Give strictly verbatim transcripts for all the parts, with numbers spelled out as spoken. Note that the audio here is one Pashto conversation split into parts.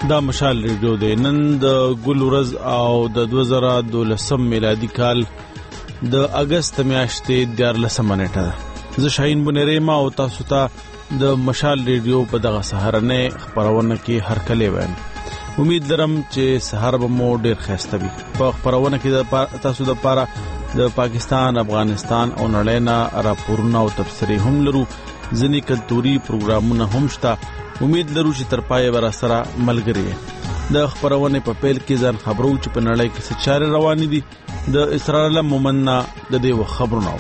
دا مشال ریډیو دی. نن د ګل ورځ او د دوه زره دولسم میلادي کال د اگست میاشتې دیارلسمه نیټه ده. زه شاهین بنيري ما او تاسو ته د مشال ریډیو په دغه سهارنه خبرونه کې هرکلی وایم. امید لرم چې سهار به مو ډیر ښایسته وي. په خبرونه کې تاسو د پاره د پاکستان، افغانستان او نړۍ نه راپورونه او تبصرې هم لرو. ځینې کلتوري پروګرامونه هم شته. امید لرو چې تر پایه به راسره ملګري یې. د خبرونه په پیل کې ځان خبرو چې په نړۍ کې څه چارې روانې دي د اسرائیل مومننا د دې خبرونه.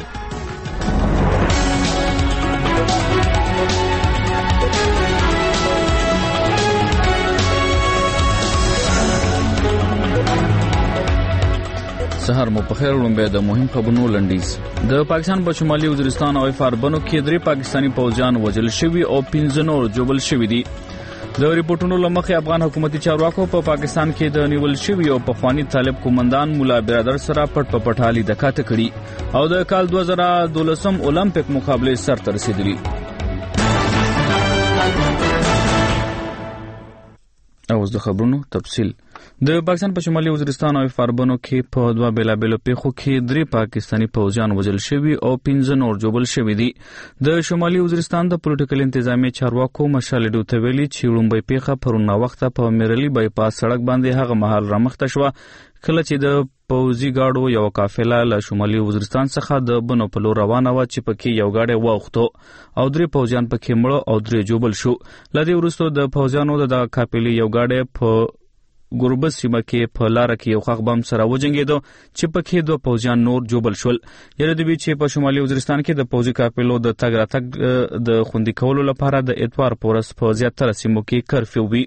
سهار مو په خیر. لومبه د مهم خبرونو لنډیز. د پاکستان په شمالي وزیرستان او فاربنو کې درې پاکستانی فوجیان وژل شوي او پنځه نور جوړل شوي دي. د ریپورتونو لمخې افغان حکومتي چارواکو په پا پاکستان کې د نیول شوي او پخوانی طالب قومندان مولا برادر سره پټ په پټالي د کاته کړي او د کال دوه زره دولسم اولمپیک مقابله سر ته رسیدلی. اوس د خبرونو تفصیل. د پاکستان په شمالي وزیرستان او فاربنو کې په دوه بیلابیلو پیښو کې درې پاکستانی فوجیان وژل شوي او پنځه نور جوړل شوي دي. د شمالي وزیرستان د پولیټیکل انتظامی چارواکو مشال ډو ته ویلي چې لومبۍ پیښه پرونه وخت په میرلی بایپاس سړک باندې هغه مهال رامخته شوه کله چې د پوځي گاډو یو قافله له شمالي وزیرستان څخه د بنو په لور روانه و چې پکې یو گاډی واوښتو او درې پوځیان پکې مړه او درې جوړل شو. لدې وروسته د پوځیانو د قافلې یو گاډی په ګوربس سیمه کې په لار کې یو خخ بم سره وجنګېدو چې پکې دوه پوځیان نور جوړل شول. یره د چې په شمالي وزیرستان کې د پوځي قافلو د تګ راتګ د خوندي کولو لپاره د اتوار پورس په زیاتره سیمو کې کرفیو وی.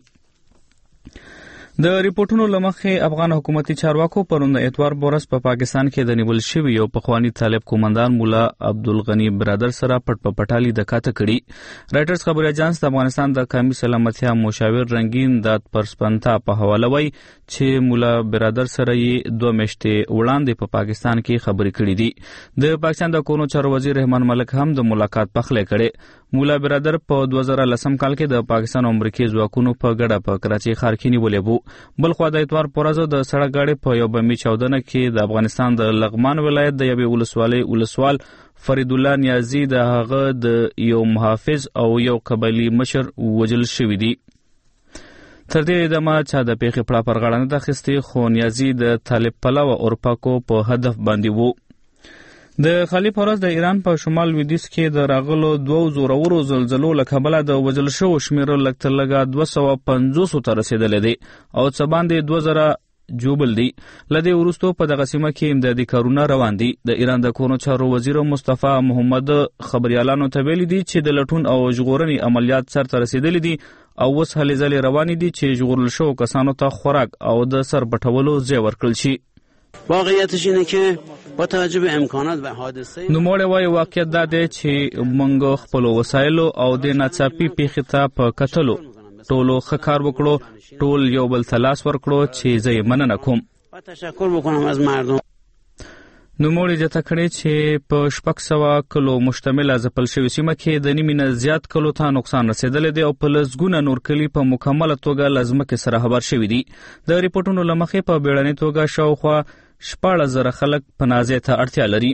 د ریپورتونو لمخې افغان حکومتي چارواکو پرون د اتوار بورس په پا پاکستان کې د نیول شوي یو پخوانی طالب قومندان مولا عبدالغنی برادر سره پټ په پټالي د کاته کړي. رائټرز خبري اژانس د افغانستان د قومي سلامتیا مشاور رنگین دات پرسپنتا په حواله وایي چې مولا برادر سره یې دوه میاشتې وړاندې په پا پاکستان کې خبرې کړې دي. د پاکستان د کورونو چارو وزیر رحمان ملک هم د ملاقات پخلی کړي. مولا برادر په دوه زره لسم کال کې د پاکستان او امریکای ځواکونو په ګډه په کراچۍ ښار کې نیولې وو. بل خو د اتوار پرځو د سړک گاډي په یو بمي چاودنه کې د افغانستان د لغمان ولایت د یوې ولسوالۍ ولسوال فرید الله نیازی د هغه د یو محافظ او یو قبایلی مشر وژل شوی دی. تر دې دمه چې د پیښې پړه پر غاړه نه اخیستې خو نیازی د طالب پلوه اورپاکو په هدف باندې وو. د خالی فورس د ایران په شمال لویدیځ کې د راغلو دوه زورورو زلزلو له کبله د وژل شوو شمېر لږ تر لږه دوه سوه پنځوس ته رسیدلی دی او څه باندې دوه زره جوبل دی. لدې وروستو په دغه سیمه کې امدادي کارونه روان دي. د ایران د کورونو چارو وزیر مصطفی محمد خبريالانو ته ویلي دي چې د لټون او ژغورنې عملیات سر ته رسیدلي دي او اوس هلې ځلې روانې دي چې ژغورل شوو کسانو ته خوراک او د سر پټولو ځای ورکړل شي. واقعیتش اینه که با توجه به امکانات و حادثه نوموړی وایي واقعیت دا دی چې موږ خپلو وسایلو او د ناڅاپي پیښې ته په کتلو ټولو ښه کار وکړو، ټول یو بل ته لاس ورکړو چې زه یې مننه کوم. تشکر وکړم از مردم. نوموړی زیاته کړې چې په شپږ سوه کلو مشتمله ځپل شوې سیمه کې د نیمې نه زیات کلو ته نقصان رسېدلی دی او په لسګونه نور کلي په مکمله توګه له ځمکې سره خبر شوي دي. د ریپورټونو له مخې په بیړنۍ توګه شاوخوا شپاړس زره خلک پناه ځای ته اړتیا لري.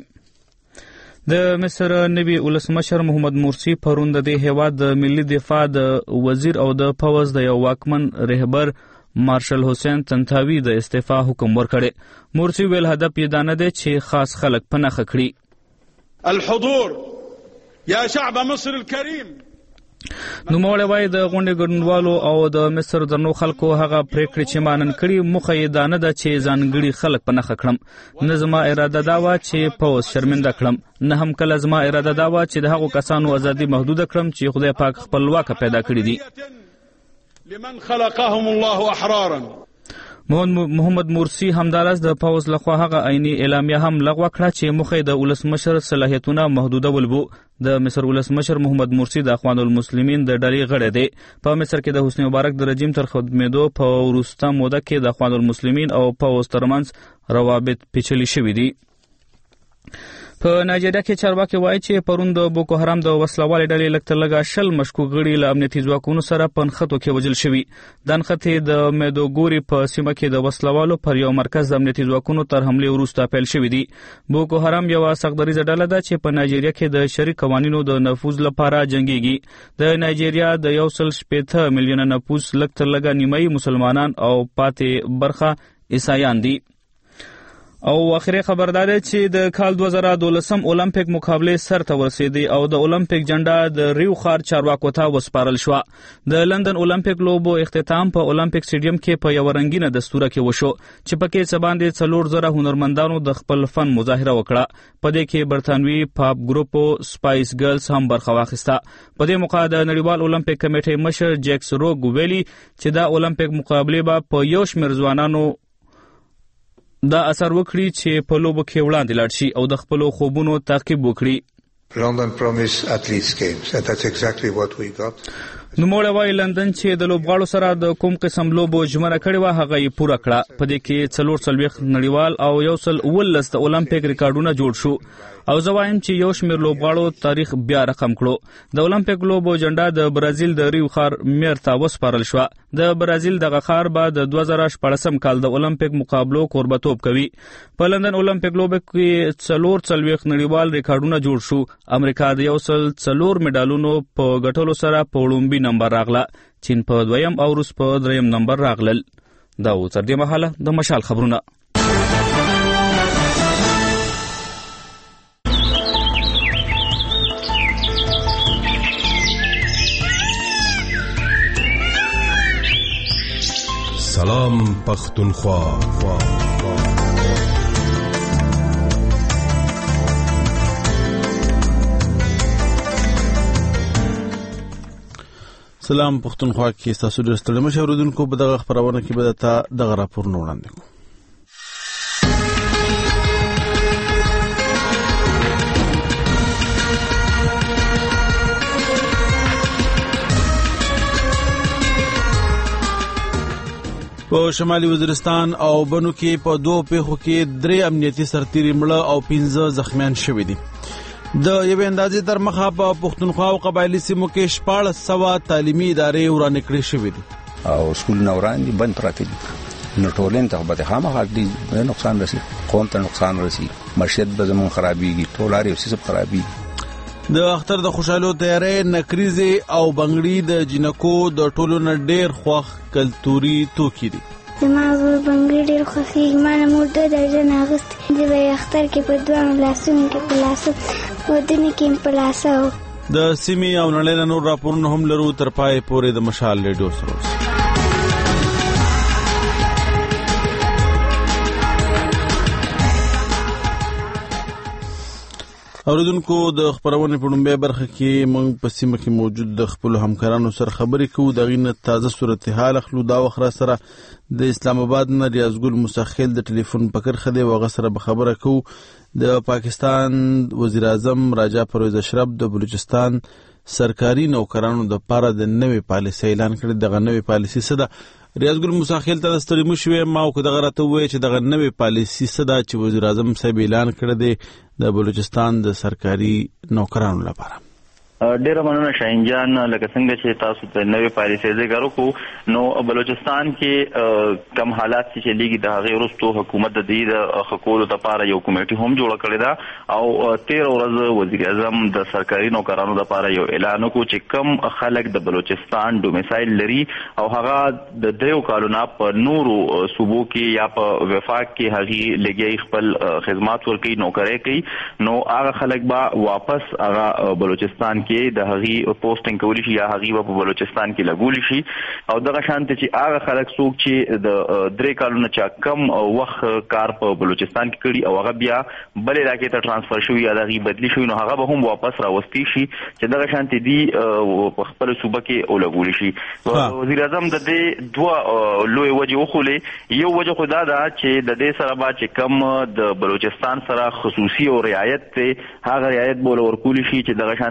د مصر نوي ولسمشر محمد مرسي پرون د دې هیواد د ملي دفاع د وزیر او د پوځ د یو واکمن رهبر مارشل حسین تنتاوی د استعفا حکم ورکړي. مرسي ویل هدف یې دا نه دی چې خاص خلک په نښه کړي. الحضور یا شعب مصر الکریم. نوموړی وایي د غونډې ګډونوالو او د مصر درنو خلکو هغه پریکړې چې ما نن کړي موخه یې دا نه ده چې ځانګړي خلک په نښه کړم. نه زما اراده دا وه چې پوځ شرمنده کړم، نه هم کله زما اراده دا وه چې د هغو کسانو ازادي محدوده کړم چې خدای پاک خپلواکه پیدا کړي دي. لمن خلقهم الله احرارا. محمد مرسي همدارس د پوځ لخوا هغه عیني اعلامیه هم لغوه کړه چې موخه د ولسمشر صلاحیتونه محدودول وو. د مصر ولسمشر محمد مرسي د اخوان المسلمین د ډلې غړی دی. په مصر کې د حسنی مبارک د رژیم تر ختمېدو په وروسته موده کې د اخوان المسلمین او پوځ ترمنځ روابط پیچلي شوي دي. په نایجیریا کې چارواکي وایي چې پرون د بوکو حرام د وسلوال ډلې لکه لږه شل مشکوک غړي له امنیتي ځواکونو سره په نښتو کې وژل شوي. د نښتې د میدوګوري په سیمه کې د وسلوالو پر یو مرکز د امنیتي ځواکونو تر حملې وروسته پیل شوي دي. بوکو حرام یوه سختدریزه ډله ده چې په نایجیریا کې د شرعي قوانینو د نفوذ لپاره جنګیږي. د نایجیریا د یو سل شپېته میلیونه نفوس لږ تر لږه نیمایي مسلمانان او پاتې برخه عیسایان دي. او اخري خبر دا ده چې د کال دوه زره دولسم اولمپیک مقابله سر ته ورسېدي او د اولمپیک جنډه د ریو ښار چارواکو ته وسپارل شوه. د لندن اولمپیک لوبو اختتام په اولمپیک سټیډیم کې په یو رنګینه دستوره کې وشو چې پکې څه باندې څلور زره هنرمندانو د خپل فن مظاهره وکړه. په دې کې برتانوي پاپ ګروپ سپایس ګرلز هم برخه واخیسته. په دې موقع د نړیوال اولمپیک کمیټې مشر جیکس روګ ویلي چې دا اولمپیک مقابله به په یو شمېر ځوانانو دا اثر وکړي چې په لوبو کې وړاندې لاړ شي او د خپلو خوبونو تعقیب وکړي. London promised athletes games and that's exactly what we got. نوموړی وایي لندن چې د لوبغاړو سره د کوم قسم لوبو ژمنه کړې وه هغه یې پوره کړه. په دې کې څلور څلوېښت نړیوال او یو سل اوولس د اولمپیک ریکارډونه جوړ شو او زه وایم چې یو شمېر لوبغاړو تاریخ بیا رقم کړو. د اولمپیک لوبو جنډه د برازیل د ریو ښار میر ته وسپارل شوه. د برازیل دغه ښار به د دوه زره شپاړسم کال د اولمپیک مقابلو کوربتوب کوي. په لندن اولمپیک لوبو کې څلور څلوېښت نړیوال ریکارډونه جوړ شو. امریکا د یو سل څلور میډالونو په ګټلو سره په وړومبي نمبر راغله. چین په دویم او روس په دریم نمبر راغلل. دا و تر دې مهاله د مشال خبرونه. سلام پختونخوا. سلام پختونخوا کې تاسو ډېر ستړي مشه اوریدونکو. په دغه خبرونه کې به تا دغه راپورونه وړاندې کوو. په شمالي وزیرستان او بنو کې په دوه پیښو کې درې امنیتي سرتیري مړه او پنځه زخمیان شوي دي. د یوې اندازې تر مخه په پښتونخوا او قبایلي سیمو کې شپاړس سوه تعلیمي ادارې ورانې کړې شوې دي او سکولونه وران دي، بند پراته دي. نو ټولنې ته به خامخا دې نقصان رسي، قوم ته نقصان رسي، معیشت به زموږ خرابېږي، ټول هر یو څیز خرابېږي. د اختر د خوشحالو تیارې نکریزې او بنګړي د جنکو د ټولو نه ډېر خوښ کلتوري توکي دي. زما بنګړي ډېر خوښېږي. ما نه مور دوه درجنه اخیستې. زه به یې اختر کې په دواړو لاسونو کې په لاسو ودونو کې په لاسه و. د سیمې او نړۍ نه نور راپورونه هم لرو. تر پای پورې د مشال ریډیو سره اوسئ. اوریدونکو د خبرونې په لومړۍ برخه کې موږ په سیمه کې موجود د خپل همکارانو سره خبرې کوو. د غینه تازه صورتحال اخلو. دا وخت را سره د اسلام آباد نه ریاض ګل مسخیل د ټلیفون پکر خدي وغه سره به خبره کوو. د پاکستان وزیر اعظم راجا پرویز اشرف د بلوچستان سرکاري نوکرانو د پاره د نوې پالیسي اعلان کړی. دغه نوې پالیسي څه ده؟ ریاض ګل مسخیل ته ستړي مشوي ما او دغه راته وایي چې دغه نوې پالیسي څه ده چې وزیر اعظم صاحب اعلان کړی دی د بلوچستان د سرکاري نوکرانو لپاره. ډیره مننه شاهین جان. لکه څنګه چې تاسو ته نوې پالیسي ذکر وکړو، نو بلوچستان کې کم حالات چې چلیږي د هغې وروستو حکومت د دې د ښه کولو دپاره یو کمیټي هم جوړه کړې ده او تېره ورځ وزیر اعظم د سرکاري نوکرانو دپاره یو اعلان وکړو چې کم خلک د بلوچستان ډومیسایل لري او هغه د دریو کالو نه په نورو صوبو کې یا په وفاق کې هغې لګیایي خپل خدمات ورکوي، نوکرۍ کوي، نو هغه خلک به واپس هغه بلوچستان کې د هغې پوسټینګ کولی شي یا هغې به په بلوچستان کې لګولی شي. او دغه شانتې چې هغه خلک څوک چې د درې کالونه چا کم وخت کار په بلوچستان کې کړي او هغه بیا بل علاقې ته ټرانسفر شوي یا د هغې بدلي شوي، نو هغه به هم واپس راوستی شي چې دغه شانتې دي په خپله صوبه کې ولګولی شي. وزیر اعظم د دې دوه لویې وجې وښولې. یو وجه خو دا ده چې د دې سره به چې کم د بلوچستان سره خصوصي او رعایت دی هغه رعایت به ورکولی شي چې دغه شانتې د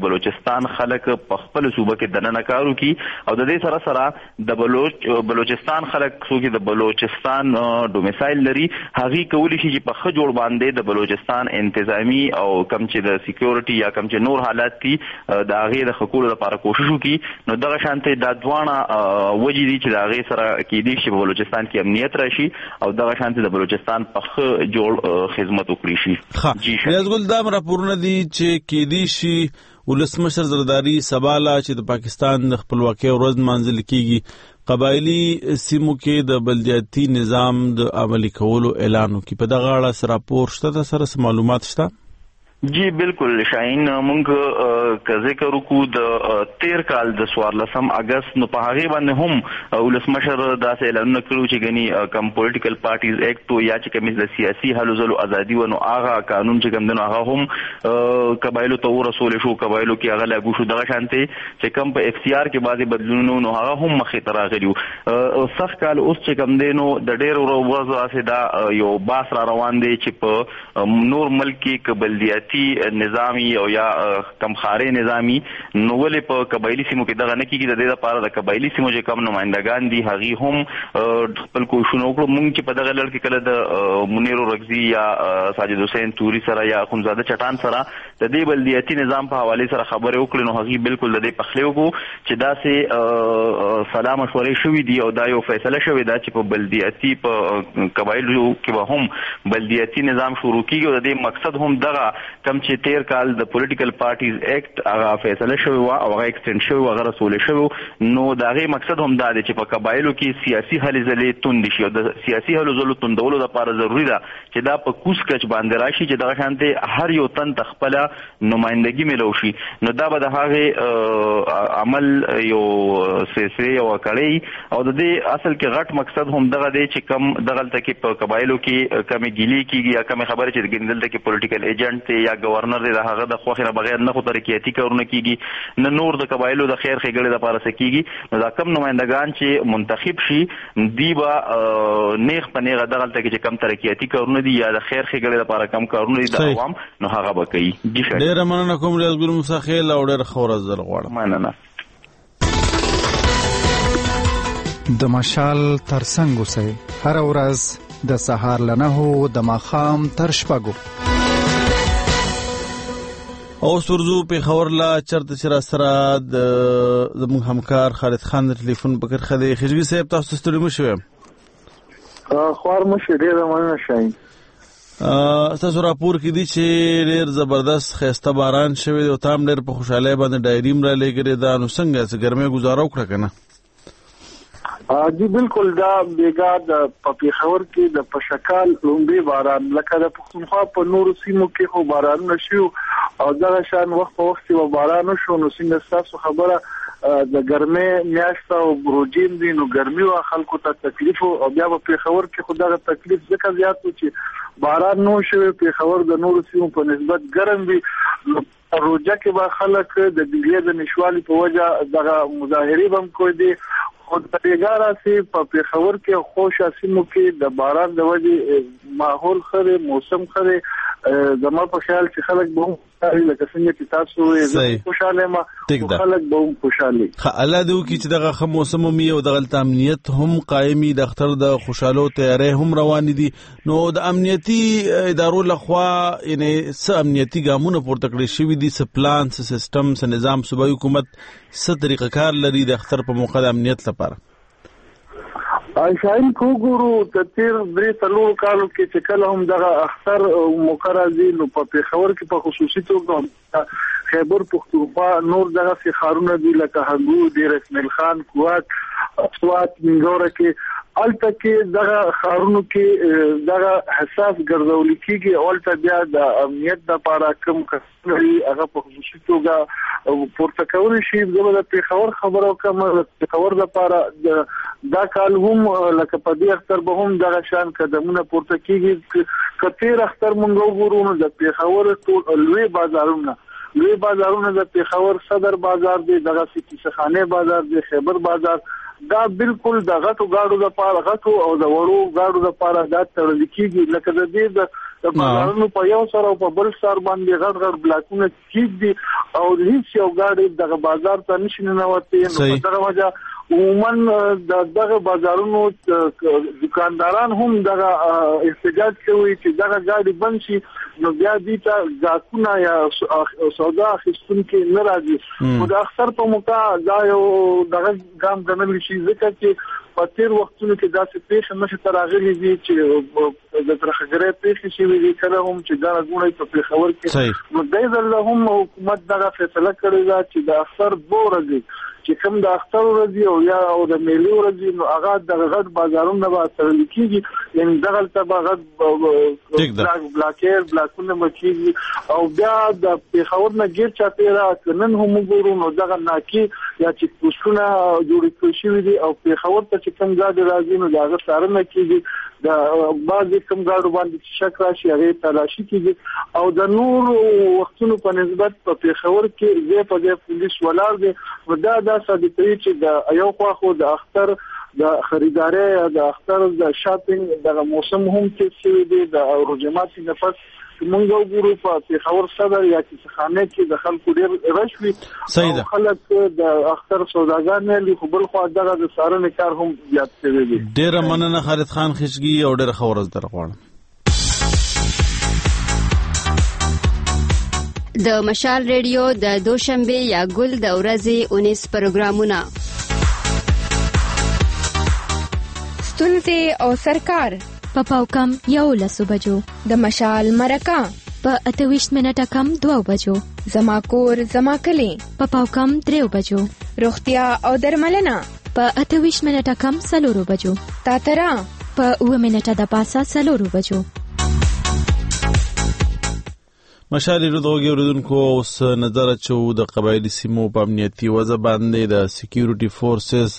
بلوچستان خلک په خپل صوبه کې دننه کارو کی او د دې سره سره د بلوچ بلوچستان خلک څوک د بلوچستان ډومیسایل لري هغه کولی شي چې په خ جوړ باندې د بلوچستان انتظامی او کم چې د سکیورټي یا کم چې نور حالات دي د هغه د حقوقو لپاره کوشش وکړي. نو دغه شانته د دوانه وجې دي چې د هغه سره کې دي چې په بلوچستان کې امنیت راشي او دغه شانته د بلوچستان په خ جوړ خدمت وکړي شي. جی ریاض دا راپورونه دي چې کې دي شي ولسمشر زرداری سباله چې د پاکستان د خپلواکۍ ورځ منځل کیږي قبایلی سیمو کې د بلدیاتي نظام د عملي کولو اعلان وکړي. په دغه اړه سره راپور شته سره معلومات شته؟ جی بالکل شاهین مونږ که ذکر وکړو د تیر کال د څوارلسم اگست نو په هغه باندې هم ولسمشر داسې اعلانونه کړو چې غني کم پولیټیکل پارټیز ایکټ یا چې کوم د سیاسي هلو ځلو ازادي ونو هغه قانون چې کوم دنو هغه هم قبایلو ته ورسول شو قبایلو کې هغه لاګو شو دغه شانته چې کوم په اف سی آر کې بعضي بدلونونه نو هغه هم مخې ته راغلیو. سخت کال اوس چې کوم دینو د ډېر ورځو اسه دا یو باس را روان دی چې په نور ملک کې قبلیاتي نظامی او یا کمخاري نظامی نو ولې په قبایلی سیمو کې دغه نه کیږي. د دې لپاره د قبایلی سیمو چې کم نمائندگان دي هغه هم خپل کوښښونه وکړو. مونږ چې په دغه لړ کې کله د منیر رغزی یا ساجد حسین توري سره یا خونزاده چټان سره د دې بلدیاتي نظام په حواله سره خبرې وکړو نو هغه بالکل د دې پخلو وکړو چې دا سه سلام مشورې شوې دي او دا یو فیصله شوې ده چې په بلدیاتي په قبایلو کې به هم بلدیاتي نظام شروع کیږي او د دې مقصد هم دغه کم چې تیر کال د پولیټیکل پارټیز ایکټ هغه فیصله شوی و او هغه ایکسټند شوی و هغه رسول شوی نو دا غي مقصد هم دا دی چې په قبایلو کې سیاسي حل ځلې توند شي او د سیاسي حل ځلو توندولو لپاره ضروری ده چې دا په کوس کچ باندې راشي چې دغه شانته هر یو تن تخپل نمائندګي ملو شي. نو دا به د هغه عمل یو سیاسي او کړی او د دې اصل کې غټ مقصد هم دغه دی چې کم دغه تکي په قبایلو کې کمی ګیلی کیږي یا کمی خبره چې ګندل تکي پولیټیکل ایجنټ یا گورنر دی د هغه د خوخه بغیر نه خو ترقیاتی کارونه کیږي نه نور د قبایلو د خیر خېګړې لپاره سکیږي. نو دا کم نمائندگان چې منتخب شي دی با نیغ په نیغه دغه ته چې کم ترقیاتی کارونه دي یا د خیر خېګړې لپاره کم کارونه دي د عوام نو هغه به کوي. ډیر مننه کوم ریاض ګل موسی خیل او ډیر خورز در غواړم. مننه. د مشال ترڅنګ اوسئ هر ورځ د سهار لنهو د ماښام تر شپږو. او سرزو په خبر لا چرته چې را سره د زموږ همکار خالد خان د ټلیفون په کرخه دی. خجګي صاحب تاسو ستړي مو شوئ؟ خوار مو شي ډېر مننه شاهین. تاسو راپور کې دي چې ډېر زبردست خسته باران شوی او تام ډېر په خوشاله باندې ډایریم را لګره دا نو څنګه چې ګرمه گزاره وکړه کنه؟ جی بالکل دا بیګا د پېښور کې د پشکال لومبي باران لکه د پښتونخوا په نورو سیمو کې خو باران نشو او دا شان وخت په وخت و باران شو نو څنګه تاسو خبره د ګرمه میاشت او بروجین دي نو ګرمي او خلکو ته تکلیف او بیا په پېښور کې خو دا تکلیف ځکه زیات و چې باران نو شوی پېښور د نورو سیمو په نسبت ګرم وي. روجا کې به خلک د بجلی د نشوالي په وجه دغه مظاهره هم کوي دي خو د بیګارا سي په پېښور کې خوشا سیمو کې د باران د وجه ماحول خره موسم خره زما په خیال چې خلک به لکه څنګه چې تاسو یې خوشاله ما خلک به خوشاله خ الله دې وکړي چې دغه خه موسم مې او دغه امنیت هم قائمي د اختر د خوشاله تیارې هم روان دي. نو د امنیتي ادارو لخوا یعنی څه امنیتي ګامونه پورته کړی شوی دي څه پلان څه سیستم څه نظام صوبایي حکومت څه طریقه کار لري د اختر په موقع د امنیت لپاره؟ شاین کو ګورو د تیر درې تلو کالو کې چې کله هم دغه اختر مقرري نو په پېښور کې په خصوصي توګه خیبر پختونخوا نور دغه فخارونه دي لکه هغو د رسمل خان کوات اصوات منګوره کې الته کې دغه خارونو کې دغه حساس ګرځول کېږي او الته بیا د امنیت لپاره کوم کسري هغه په خصوصي توګه پورته کول شي. زموږ د پېښور خبرو کوم د پېښور لپاره دا کال هم لکه په دې اختر به هم دغه شان قدمونه پورته کیږي. کتیر اختر مونږ وګورو د پېښور ټول لوی بازارونه لوی بازارونه د پېښور صدر بازار دی دغه کیسهخانه بازار دی خیبر بازار دا بالکل د غټو گاډو لپاره غټو او د وړو گاډو لپاره دا تړل کیږي لکه د دې د بازارونو په یو سره او په بل سر باندې غټ غټ بلاکونه کیږي او هیڅ یو ګاډي دغه بازار ته نشي ننوتي. نو په دغه وجه عموما دغه بازارونو دکانداران هم دغه احتجاج کوي چې دغه ګاډي بند شي، نو بیا دې ته ځاکونه یا سودا اخیستونکي نه راځي. نو د اختر په موقع دا یو دغه ګام ګڼل شي، ځکه چې په تیر وختونو کې داسې پیښه نشي تراغلي دي چې د ترخګرې پیښې شوې دي، کله هم چې دا غوړې په پیښور کې. نو دای ځل هم حکومت دغه فیصله کړې ده چې د اختر دوه ورځې چې کوم د اختر ورځې او یا او د میلې ورځې، نو هغه د غټ بازارونو به تړل کېږي، یعنې دغه ته به غټ بلاکیر بلاکونه به کېږي. او بیا د پیښور نه ګیر چاپېره نن هم وګورو نو دغه ناکي یا چیک پوسټونه جوړ کړي شوي دي، او پیښور ته چې کوم ګاډي راځي نو د هغه څارنه کېږي، د بعضې کوم ګاډو باندې شک راشي هغې تلاشي کېږي. او د نور وختونو په نسبت په پیښور کې ځای په ځای پولیس ولاړ دي. نو دا دا ثابتوي چې د یو خوا خو د اختر د خریداري یا د اختر د شاپینګ دغه موسم هم کې شوی دی. د روزماتي نفس موږ وګورو په پیښور صدر یا کیسخانه کې د خلکو ډېر رش وي، او خلک د اختر سوداګان نه خو بل خو دغه د څارنې کار هم زیات شوی دی. ډېره مننه خالد خان خشګي او ډېره ښه ورځ در غواړم. د مشال ریډیو د دوشنبه یا ګل د ورځې اونیس پروګرامونه ستونزې او سرکار په پاوکم یو لسو بجو، د مشال مرکه په اتویشت منټه کم دوه بجو، زما کور زما کلی په پاوکم دریو بجو، روغتیا او درملنه په اتویشت منټه کم سلورو بجو، تاترا په اوه منټه د پاسه سلورو بجو. مشالې رودوږي اوریدونکو اوس نظر اچو د قبایلی سیمو په امنیتي وضع باندې د سکیورټي فورسز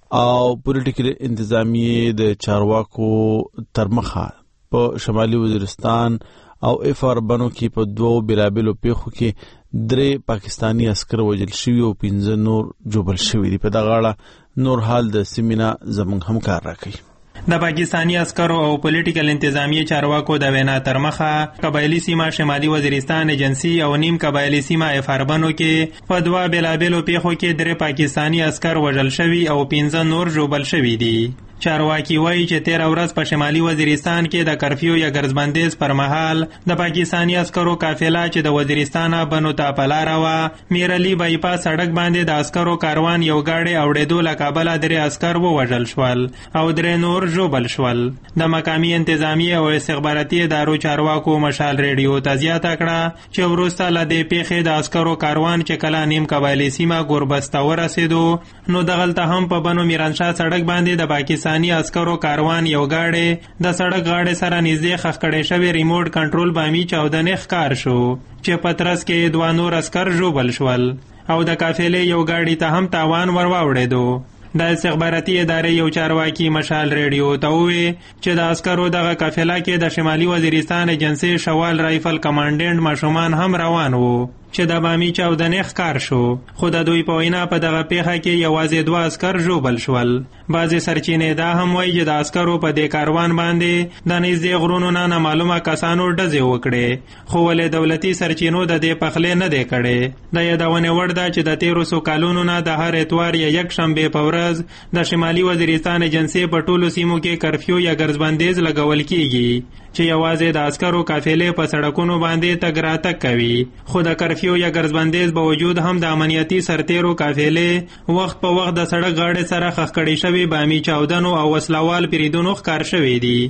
او پولیټیکل انتظامیه د چارواکو ترمخه په شمالي وزیرستان او افار بنو کې په دوو بلابلو پیښو کې درې پاکستانی عسكر وژل شوي او پنځه نور جوبل شوي دي. په دغه اړه نور حال د سیمینا زموږ همکار راکوي. د پاکستانی عسکرو او پولیټیکل انتظامیه چارواکو د وینا ترمخه قبایلی سیمه شمالي وزیرستان ایجنسی او نیم قبایلی سیمه افاربنو کې په دوه بلابلو پیښو کې درې پاکستانی عسكر وژل شوي او پنځه نور جوبل شوي دي. چارواکي وایي چې تیر ورځ په شمالي وزیرستان کې د کرفیو یا ګرځبندیز پر مهال د پاکستانی عسکرو قافله چې د وزیرستان بنو ته په لاره وه میرعلي بایپاس سړک باندې د عسکرو کاروان یو ګاډی اوړېدو له کابله درې عسکر ووژل شول او درې نور ژوبل شول. د مقامي انتظامیه او استخباراتي ادارو چارواکو مشال ریډیو ته زیاته کړه چې وروسته له دې پیښې د عسکرو کاروان چې کله نیم قبایلي سیمه ګوربست ته ورسېدو نو دغلته هم په بنو میرانشاه سړک باندې د پاکستان پاکستانی عسکرو کاروان یو گاډي د سړک غاړې سره نږدې خښ کړی شوی ریموټ کنټرول بامي چاودنې ښکار شو چې په ترڅ کې دوه نور عسکر ژوبل شول او د قافلې یو گاډي ته هم تاوان ور واوړېدو. د استخباراتي ادارې یو چارواکي مشال ریډیو ته وویل چې د عسکرو دغه قافله کې د شمالي وزیرستان ایجنسی شوال رایفل کمانډنټ ماشومان هم روان وو چې د بامي چاودنې ښکار شو، خو د دوی په وینا په دغه پیښه کې یوازې دوه عسکر ژوبل شول. بعضې سرچینې دا هم وایي چې د عسکرو په دې کاروان باندې د نږدې غرونو نه نامعلومه کسانو ډزې وکړې، خو ولې دولتي سرچینو د دې پخلی نه دی کړی. د یادونې وړ ده چې د تیرو څو کلونو نه د هر اتوار یا یک شنبې په ورځ د شمالي وزیرستان ایجنسی په ټولو سیمو کې کرفیو یا ګرځبندیز لګول کیږي چې یوازې د عسکرو قافلې په سړکونو باندې تګ راتګ کوي، خو د کرفیو یا ګرځبندیز باوجود هم د امنیتي سرتیرو قافلې وخت په وخت د سړک غاړې سره خښ کړي شوي بامي چاودنو او وسلوال بریدونو ښکار شوي دي.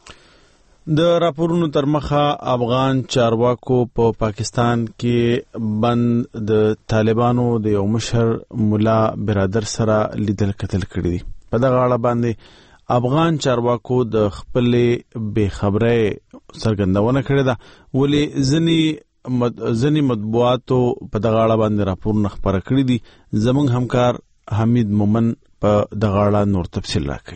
د راپورونو تر مخه افغان چارواکو په پا پاکستان کې بند د طالبانو د یو مشر مولا برادر سره لیدل کتل کړي دي. په دغه اړه باندې افغان چارواکو د خپلې بې خبرۍ څرګندونه کړې ده، ولې ځینې مد... ځینې مطبوعاتو په دغه اړه باندې راپورونه خپاره کړي دي. زموږ همکار حمید مومن په دغه اړه نور تفصیل راکوي.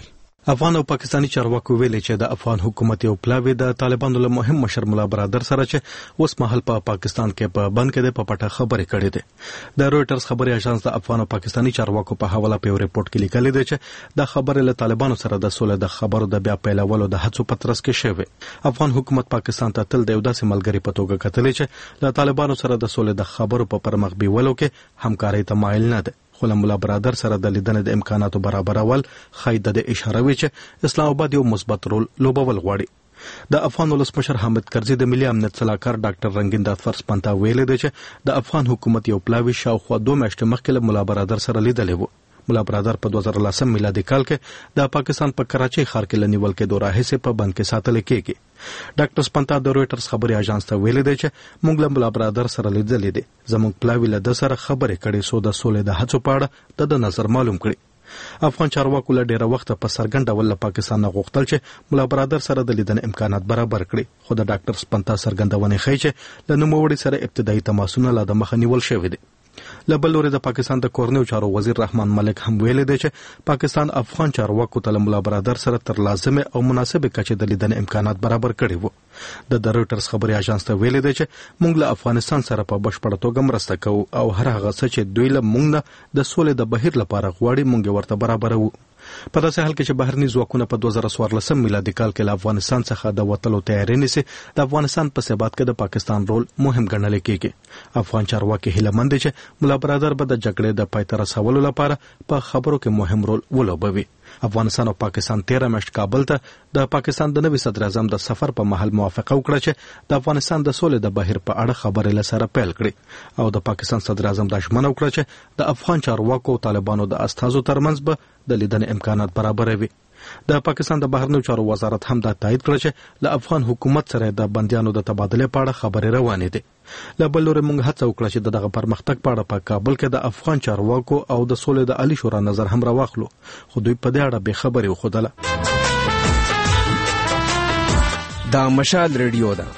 افغان او پاکستانی چارواکو ویلي چې د افغان حکومت یو پلاوی د طالبانو له مهم مشر ملا برادر سره چې اوس مهال په پا پاکستان کې په بند کې د پپټه خبرې کړې ده. د رويټرز خبري اژانس د افغان او پاکستانی چارواکو په حواله په ریپورت کې لیکلي دی چې د خبرې له طالبانو سره د سولې د خبرو د بیا پیلولو د هڅو په ترڅ کې شوی. افغان حکومت پاکستان ته تل د یو داسې ملګری په توګه کتلې چې له طالبانو سره د سولې د خبرو په پرمخ بیولو کې همکاري ته مایل نه ده. خو ملا برادر سره د لیدنې د امکاناتو برابرول خایده د اشاره وی چې اسلام آباد یو مثبت رول لوبول غواړي. د افغان ولسمشر حامد کرزي د ملي امنیت صلاحکار ډاکټر رنگین داتفر سپنتا ویلي دی چې د افغان حکومت یو پلاوی شاوخوا دوه میاشتې مخکې له ملا برادر سره لیدلی وو. ملا برادر په دوه زره لسم میلادي کال کې د پاکستان په کراچۍ ښار کې لنیول کې دوه راهیسې په بند کې ساتل کېږي. ډاکټر سپنتا د رويټرز خبري اژانس ته ویلي دی چې موږ له ملا برادر سره لیدلې دي. زموږ پلاوی له د سره خبرې کړي سو د سولې د هڅو په اړه د نظر معلوم کړي. افغان چارواکو له ډیره وخت په سرګند ډول له پاکستان نه غوښتل چې ملا برادر سره د لیدنې امکانات برابر کړي. خو د ډاکټر سپنتا سرګندونه ښیي چې له نوموړي سره ابتدایي تماسونه لا د مخه نیول شوی دي. له بل لوري د پاکستان د کورنیو چارو وزیر رحمان ملک هم ویلي دی چې پاکستان افغان چارواکو ته ملا برادر سره تر لازمه او مناسبه کچې د لیدنې امکانات برابر کړي وو. د رويټرز خبري اژانس ته ویلي دی چې موږ له افغانستان سره په بشپړه توګه مرسته کوو او هر هغه څه چې دوی له موږ نه د سولې د بهیر لپاره غواړي موږ ورته برابرو. په داسې حال کې چې بهرني ځواکونه په دوه زره څوارلسم میلادي کال کې له افغانستان څخه د وټلو تیاری نیسي، د افغانستان په ثبات کې د پاکستان رول مهم ګڼل کېږي. افغان چارواکي هیله مند دي چې ملا برادر به د جګړې د پای ته رسولو لپاره په خبرو کې مهم رول ولوبوي. افغانستان او پاکستان تیره میاشت کابل ته د پاکستان د نوي صدر اعظم د سفر په محل موافقه وکړه چې د افغانستان د سولې د بهیر په اړه خبرې لسره پیل کړي او د پاکستان صدر اعظم د ژمنه وکړه چې د افغان چارواکو او طالبانو د استازو ترمنځ به د لیدنې امکانات برابروي. د پاکستان د بهرنیو چارو وزارت هم دا تایید کړ چې له افغان حکومت سره د بندیانو د تبادله په اړه خبرې روانې دي. له بل لوري موږ هڅه وکړه چې دغه پرمختګ په اړه په کابل کې د افغان چارواکو او د سولې د عالی شورا نظر هم راواخلو، خو دوی په دې اړه به خبرې وخدله. دا مشال ریډیو ده.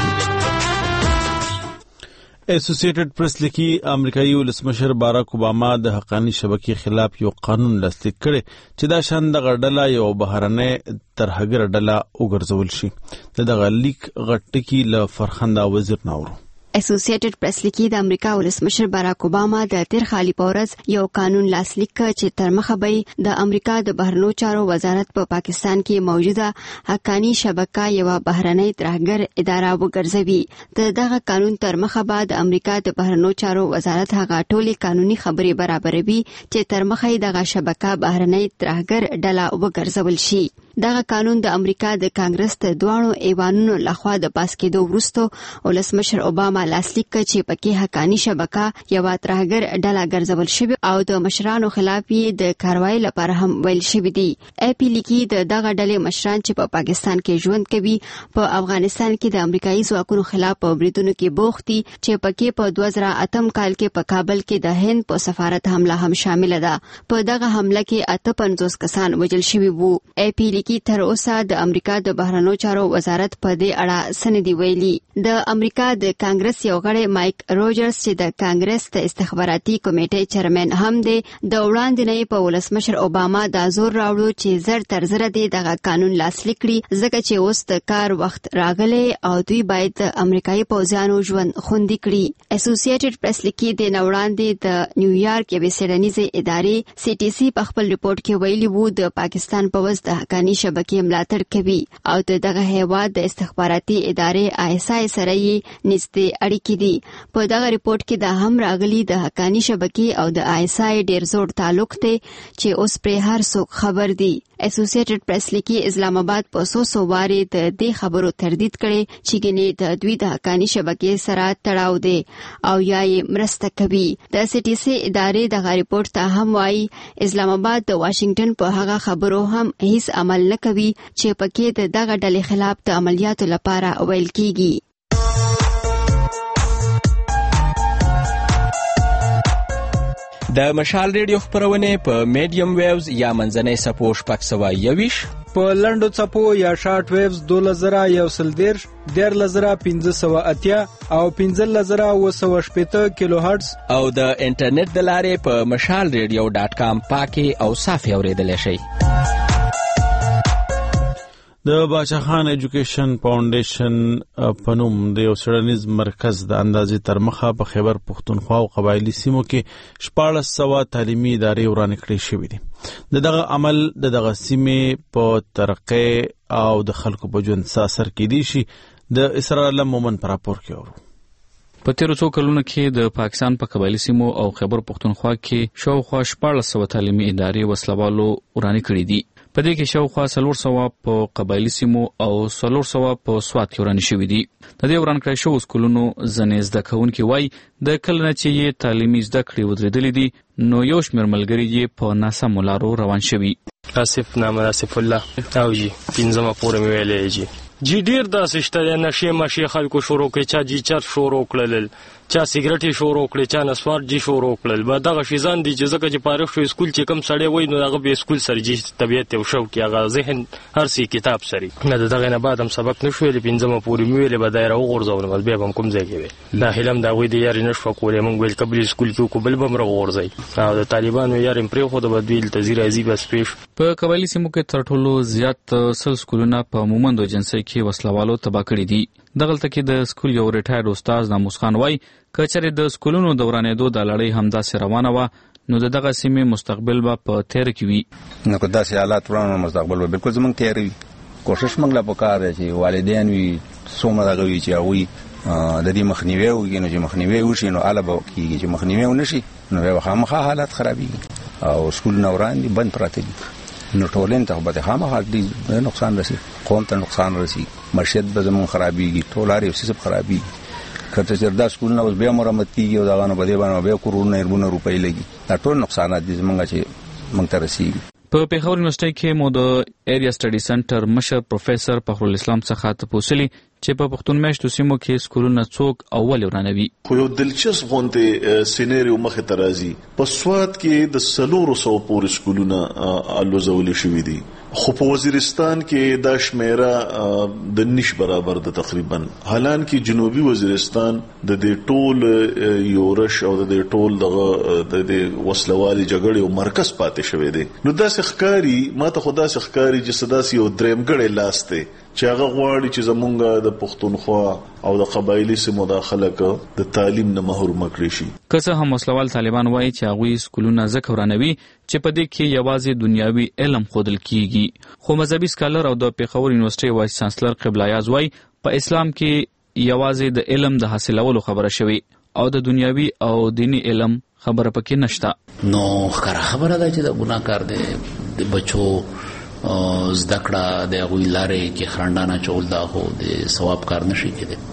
اسوسییټډ پریس لیکي امریکایي ولسمشر باراک اوباما د حقانی شبکې خلاف یو قانون لاسلیک کړي چې دا شان د غړډله یو بهرنۍ ترهګر ډله وګرځول شي. دغه لیک غټکی له فرخنده وزیر ناورو. اسوسییټډ پریس لیکي د امریکا ولسمشر باراک اوباما د تیر خالي پورز یو قانون لاسلیک کړ چې تر مخه به د امریکا د بهرنیو چارو وزارت په پا پاکستان کې موجوده حقانی شبکه یو بهرنۍ ترهګر اداره وګرځوي. د دغه قانون تر مخه به د امریکا د بهرنیو چارو وزارت هغه ټولې قانوني خبرې برابروي چې تر مخه دغه شبکه بهرنۍ ترهګر ډله وګرځول شي. دغه قانون د امریکا د کانګرس د دوانو ایوانونو لخوا د پاس کېدو وروسته ولسمشر اوباما لاسلیک کړ چې پکې حقانی شبکه یو ترهګر ډله ګرځول شوی او د مشرانو خلاف یې د کاروایی لپاره هم ویل شوی دی. ای پی لیکي د دغه ډلې مشران چې په پا پاکستان کې ژوند کوي په افغانستان کې د امریکایي ځواکونو خلاف په بریدونو کې بوخت دي چې پکې په دوه زره اتم کال کې په کابل کې د هند په سفارت حمله هم شامل ده. په دغه حمله کې اته پنځوس کسان وژل شوي وو. ای پی لیکي تر اوسه د امریکا د بهرنیو چارو وزارت په دې اړه سندې ویلي. د امریکا د کانګرس یو غړی مایک روجرز چې د کانګرس د استخباراتي کمیټې چیرمن هم دی د وړاندې په ولسمشر اوباما دا زور راوړو چې زر تر زر دی دغه قانون لاسلیک کړي ځکه چې اوس د کار وخت راغلی او دوی باید د امریکایي پوځیانو ژوند خوندي کړي. اسوسییټډ پریس لیکي د وړاندې د نیویارک یوې څېړنیزې ادارې سی ټي سی په خپل ریپورت کې ویلي وو د پاکستان پوځ د حقانی شبکې ملاتړ کوي او د دغه هیواد د استخباراتي ادارې آی اس آی سره یې نږدې اړیکې دي. په دغه ریپورت کې دا هم راغلي د حقانی شبکې او د آی اس آی ډیر زوړ تعلق دی چې اوس پرې هر څوک خبر دي. اسوسییټډ پریس لیکي اسلام آباد په سو سو واري د دې خبرو تردید کړي چې ګنې د دوی د حقانی شبکې سره تړاو دی او یا یې مرسته کوي. د سی ټي سی ادارې دغه ریپورت ته هم وایي اسلام آباد د واشنگټن په هغه خبرو هم هیڅ عمل نه کوي چې پکې د دغه ډلې خلاف د عملیاتو لپاره ویل کیږي. د مشال ریډیو خبرونه په میډیم ویوز یا منځنۍ سپو شپږ سوه یویش، په لنډو څپو یا شارټ ویوز دولس زره یو سل دیرش، دیارلس زره پنځه سوه اتیا او پنځلس زره اوه سوه شپېته کیلو هرټز او د انټرنیټ د لارې په مشال ریډیو ډاټ کام پاکې او صافي اورېدلی شئ. د باچا خان ایجوکیشن فاونډیشن په نوم د یو څېړنیز مرکز د اندازې تر مخه په خیبر پښتونخوا او قبایلي سیمو کې شپاړس سوه تعلیمي ادارې ورانې کړې شوې دي. د دغه عمل د دغه سیمې په ترقۍ او د خلکو په ژوند څه اثر کیدی شي د اسرار علم مومن په راپور کې اورو. په تیرو څو کلونو کې د پاکستان په قبایلي سیمو او خیبر پښتونخوا کې شاوخوا شپاړس سوه تعلیمي ادارې وسلوالو ورانې کړې دي. په دې کې شاوخوا څلور سوه په قبایلي سیمو او څلور سوه په سوات کې ورانې شوي دي. د دې وران کړی شوو سکولونو ځینې زده کوونکي وایي د کله نه چې یې تعلیمي زده کړې ودرېدلې دي نو یو شمېر ملګري یې په ناسمو لارو روان شوي. آصف نام آصف الله او جی پنځمه پورې مې ویلې جی جی ډیر داسې شته نشې مشې خلکو شروع کړي چا جی چر شروع کړل چا سیګریټ شروع کړي چا نسوار جی شروع کړل به دغه شیزان دي چې ځکه چې فارغ شو سکول چې کم سړی وای نو هغه به سکول سره جی طبيعت او شوق هغه ذهن هر سی کتاب سری نه دغه نه بعد هم سبق نشو ویل پنځمه پورې مې ویل به دایره وغورځول بل به هم کوم ځای کې وي دا هلم دا وې دی یاري نشو کولې مونږ ویل قبل سکول کې کو بل بم راغورځي او د طالبانو یاري پرې خو د بدویل تزیر ازي بس پیش. په قبایلي سیمو کې تر ټولو زیات سل سکولونه په مومند جنسي کې وسلوالو تبا کړی دي. دغلته کې د سکول یو ریټایر استاد ناموس خان وای کچره د سکولونو دورانېدو د لړۍ همداسې روانه وه نو دغه سیمې مستقبل به په تیر کې وي. نو که داسې حالات ورانه مستقبل به بالکل زمونږ تیر وي. کوشش موږ لا پکار دی چې والدین وي څومره دغه وي چې هغوی د دې مخنیوی وکړي نو چې مخنیوی وشي نو هله به کېږي چې مخنیوی ونه شي نو بیا به خامخا حالات خرابېږي او سکولونه وران دي بند پراته دي نو ټولنې ته به خامخا ډېر نقصان رسي قوم ته نقصان رسي معیشت به زموږ خرابېږي ټول هر یو څیز به خرابېږي. کته چې دا سکولونه اوس بیا مرمت کیږي او دغه نو په دې باندې بیا کورونه اربونه روپۍ لګي دا ټول نقصانات دي زموږ چې موږ ته رسیږي. په پیښور یونیورسيټي کې مو د ایریا سټډي سنټر مشر پروفیسور فخر الاسلام څخه تپوسلی چې په پښتون میشتو سیمو کې سکولونه څوک او ولې ورانوي. خو یو دلچسپ غونډه سینریو مخه ترازی په سواد کې د سلورو سو پورې سکولونه الوزول شوې دي خو په وزیرستان کې دا شمیره د نش برابر د تقریبا حالان کې جنوبي وزیرستان د دې ټول یورش او د دې ټول دغه د دې وسلوالي جګړې او مرکز پاتې شوی دی. نو دا ښکاری ماته خدا ښکاری چې صداسي او درېمګړې لاسته چې هغه غواړي چې زمونږ د پښتونخوا او د قبایلی سیمو د خلک د تعلیم نه محروم کړي شي. که څه هم وسلوال طالبان وایي چې هغوی سکولونه ځکه ورانوي چې په دې کې یوازې دنیاوي علم ښودل کیږي خو مذهبي سکالر او د پیښور یونیورسيټي وایس چانسلر قبله یاز وایي په اسلام کې یوازې د علم د حاصلولو خبره شوي او د دنیاوي او دینی علم خبره پکې نشته. نو ښکاره خبره ده چې د ګناه کار دی د بچو زده کړه د هغوی لارې کې خرانډانه چول دا خو د ثواب کار نشي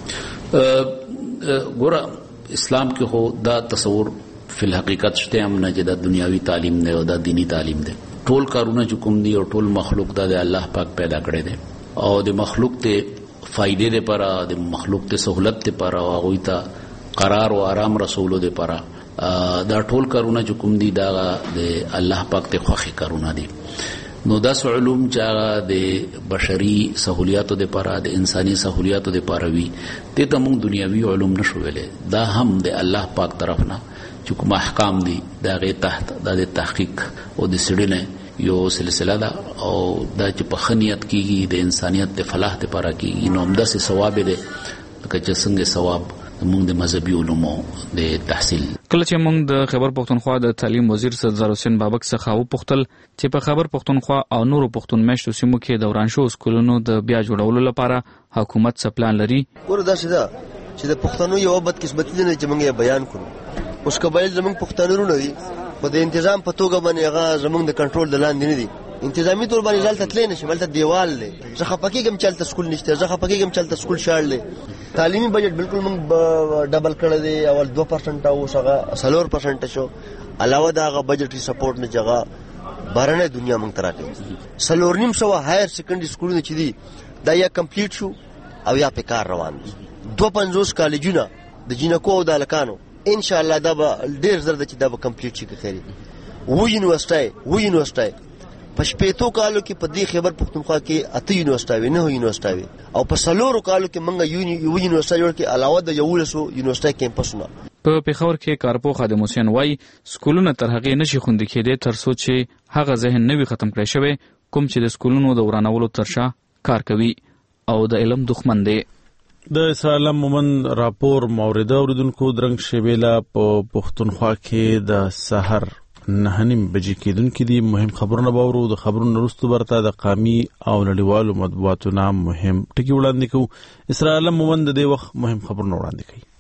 کېدی. ګوره اسلام کې خو دا تصور فی الحقیقت شته هم نه چې دا دنیاوي تعلیم دی او دا دینی تعلیم دی. ټول کارونه چې کوم دي او ټول مخلوق دا د الله پاک پیدا کړی دی او د مخلوق ته فائدې لپاره د مخلوق ته سہولت لپاره او هغوی ته قرار او آرام رسولو لپاره دا ټول کارونه چې کوم دي دا د الله پاک ته خوښي کارونه دي. نو داسې علوم چې د بشري سہولیاتو لپاره د انساني سہولیاتو لپاره وي دې ته موږ دنیاوي علوم نشو ویلی. دا هم د الله پاک طرف نه چې کوم احکام دي د هغې تحت دا د تحقیق او د څېړنې یو سلسله ده او دا چې په ښه نیت کېږي د انسانیت د فلاح لپاره کېږي نو همداسې ثواب دی لکه چې څنګه ثواب موږ د مذهبي علومو د تحصیل. کله چې موږ د خیبر پښتونخوا د تعلیم وزیر سردار حسین بابک څخه وپوښتل چې په خیبر پښتونخوا او نورو پښتون میشتو سیمو کې د وران شوو سکولونو د بیا جوړولو لپاره حکومت څه پلان لري. ګوره داسې ده چې د پښتنو یو بدقسمتي ده چې موږ یې بیان کړو. اوس قبایل زموږ پښتانه نه دي په د انتظام په توګه باندې هغه زموږ د کنټرول د لاندې نه دي. انتظامی طور باندې ځالته تللی نشي بلته دیوال دی زه خفه کېږم چې هلته سکول نشته زه خفه کېږم چې هلته سکول شاړ دی. تعلیمي بجټ بالکل موږ ډبل کړی دی اول دوه پرسنټه اوس هغه څلور پرسنټه شو علاوه د هغه بجټري سپورټ نه چې هغه بهرنۍ دنیا موږ ته راکوي. څلور نیم سوه هایر سیکنډري سکولونه چې دي دا یا کمپلیټ شو او یا پې کار روان دي. دوه پنځوس کالجونه د جینکو او د هلکانو انشاءالله دا به ډېر زر ده چې دا به کمپلیټ شي که خیر وي. اووه یونیورسټۍ اووه یونیورسټۍ په شپېتو کالو کې په دې خیبر پښتونخوا کې اته یونیورسټۍ وي نهه یونیورسټۍ او په څلورو کالو کې موږ یوه یونیورسټۍ جوړ کړې علاوه د یولسو یونیورسټۍ کیمپسونه. په پیښور کې کارپو خادم حسین وایي سکولونه تر هغې نشي خوندي کېدی تر څو چې هغه ذهن نه وي ختم کړی شوی کوم چې د سکولونو د ورانولو تر شا کار کوي او د علم دښمن دی. د اسرائیل مومند راپور مورده اوریدونکو درنګ شیبیلا په پښتونخوا کې د سحر نه نیم بجې کېدونکې دي. مهم خبرونه به ورو د خبرونو وروسته برته د قامي او نړیوالو مطبوعاتو نام مهم ټکي وړاندې کوو. اسرائیل مومند د دې وخت مهم خبرونه وړاندې کوي.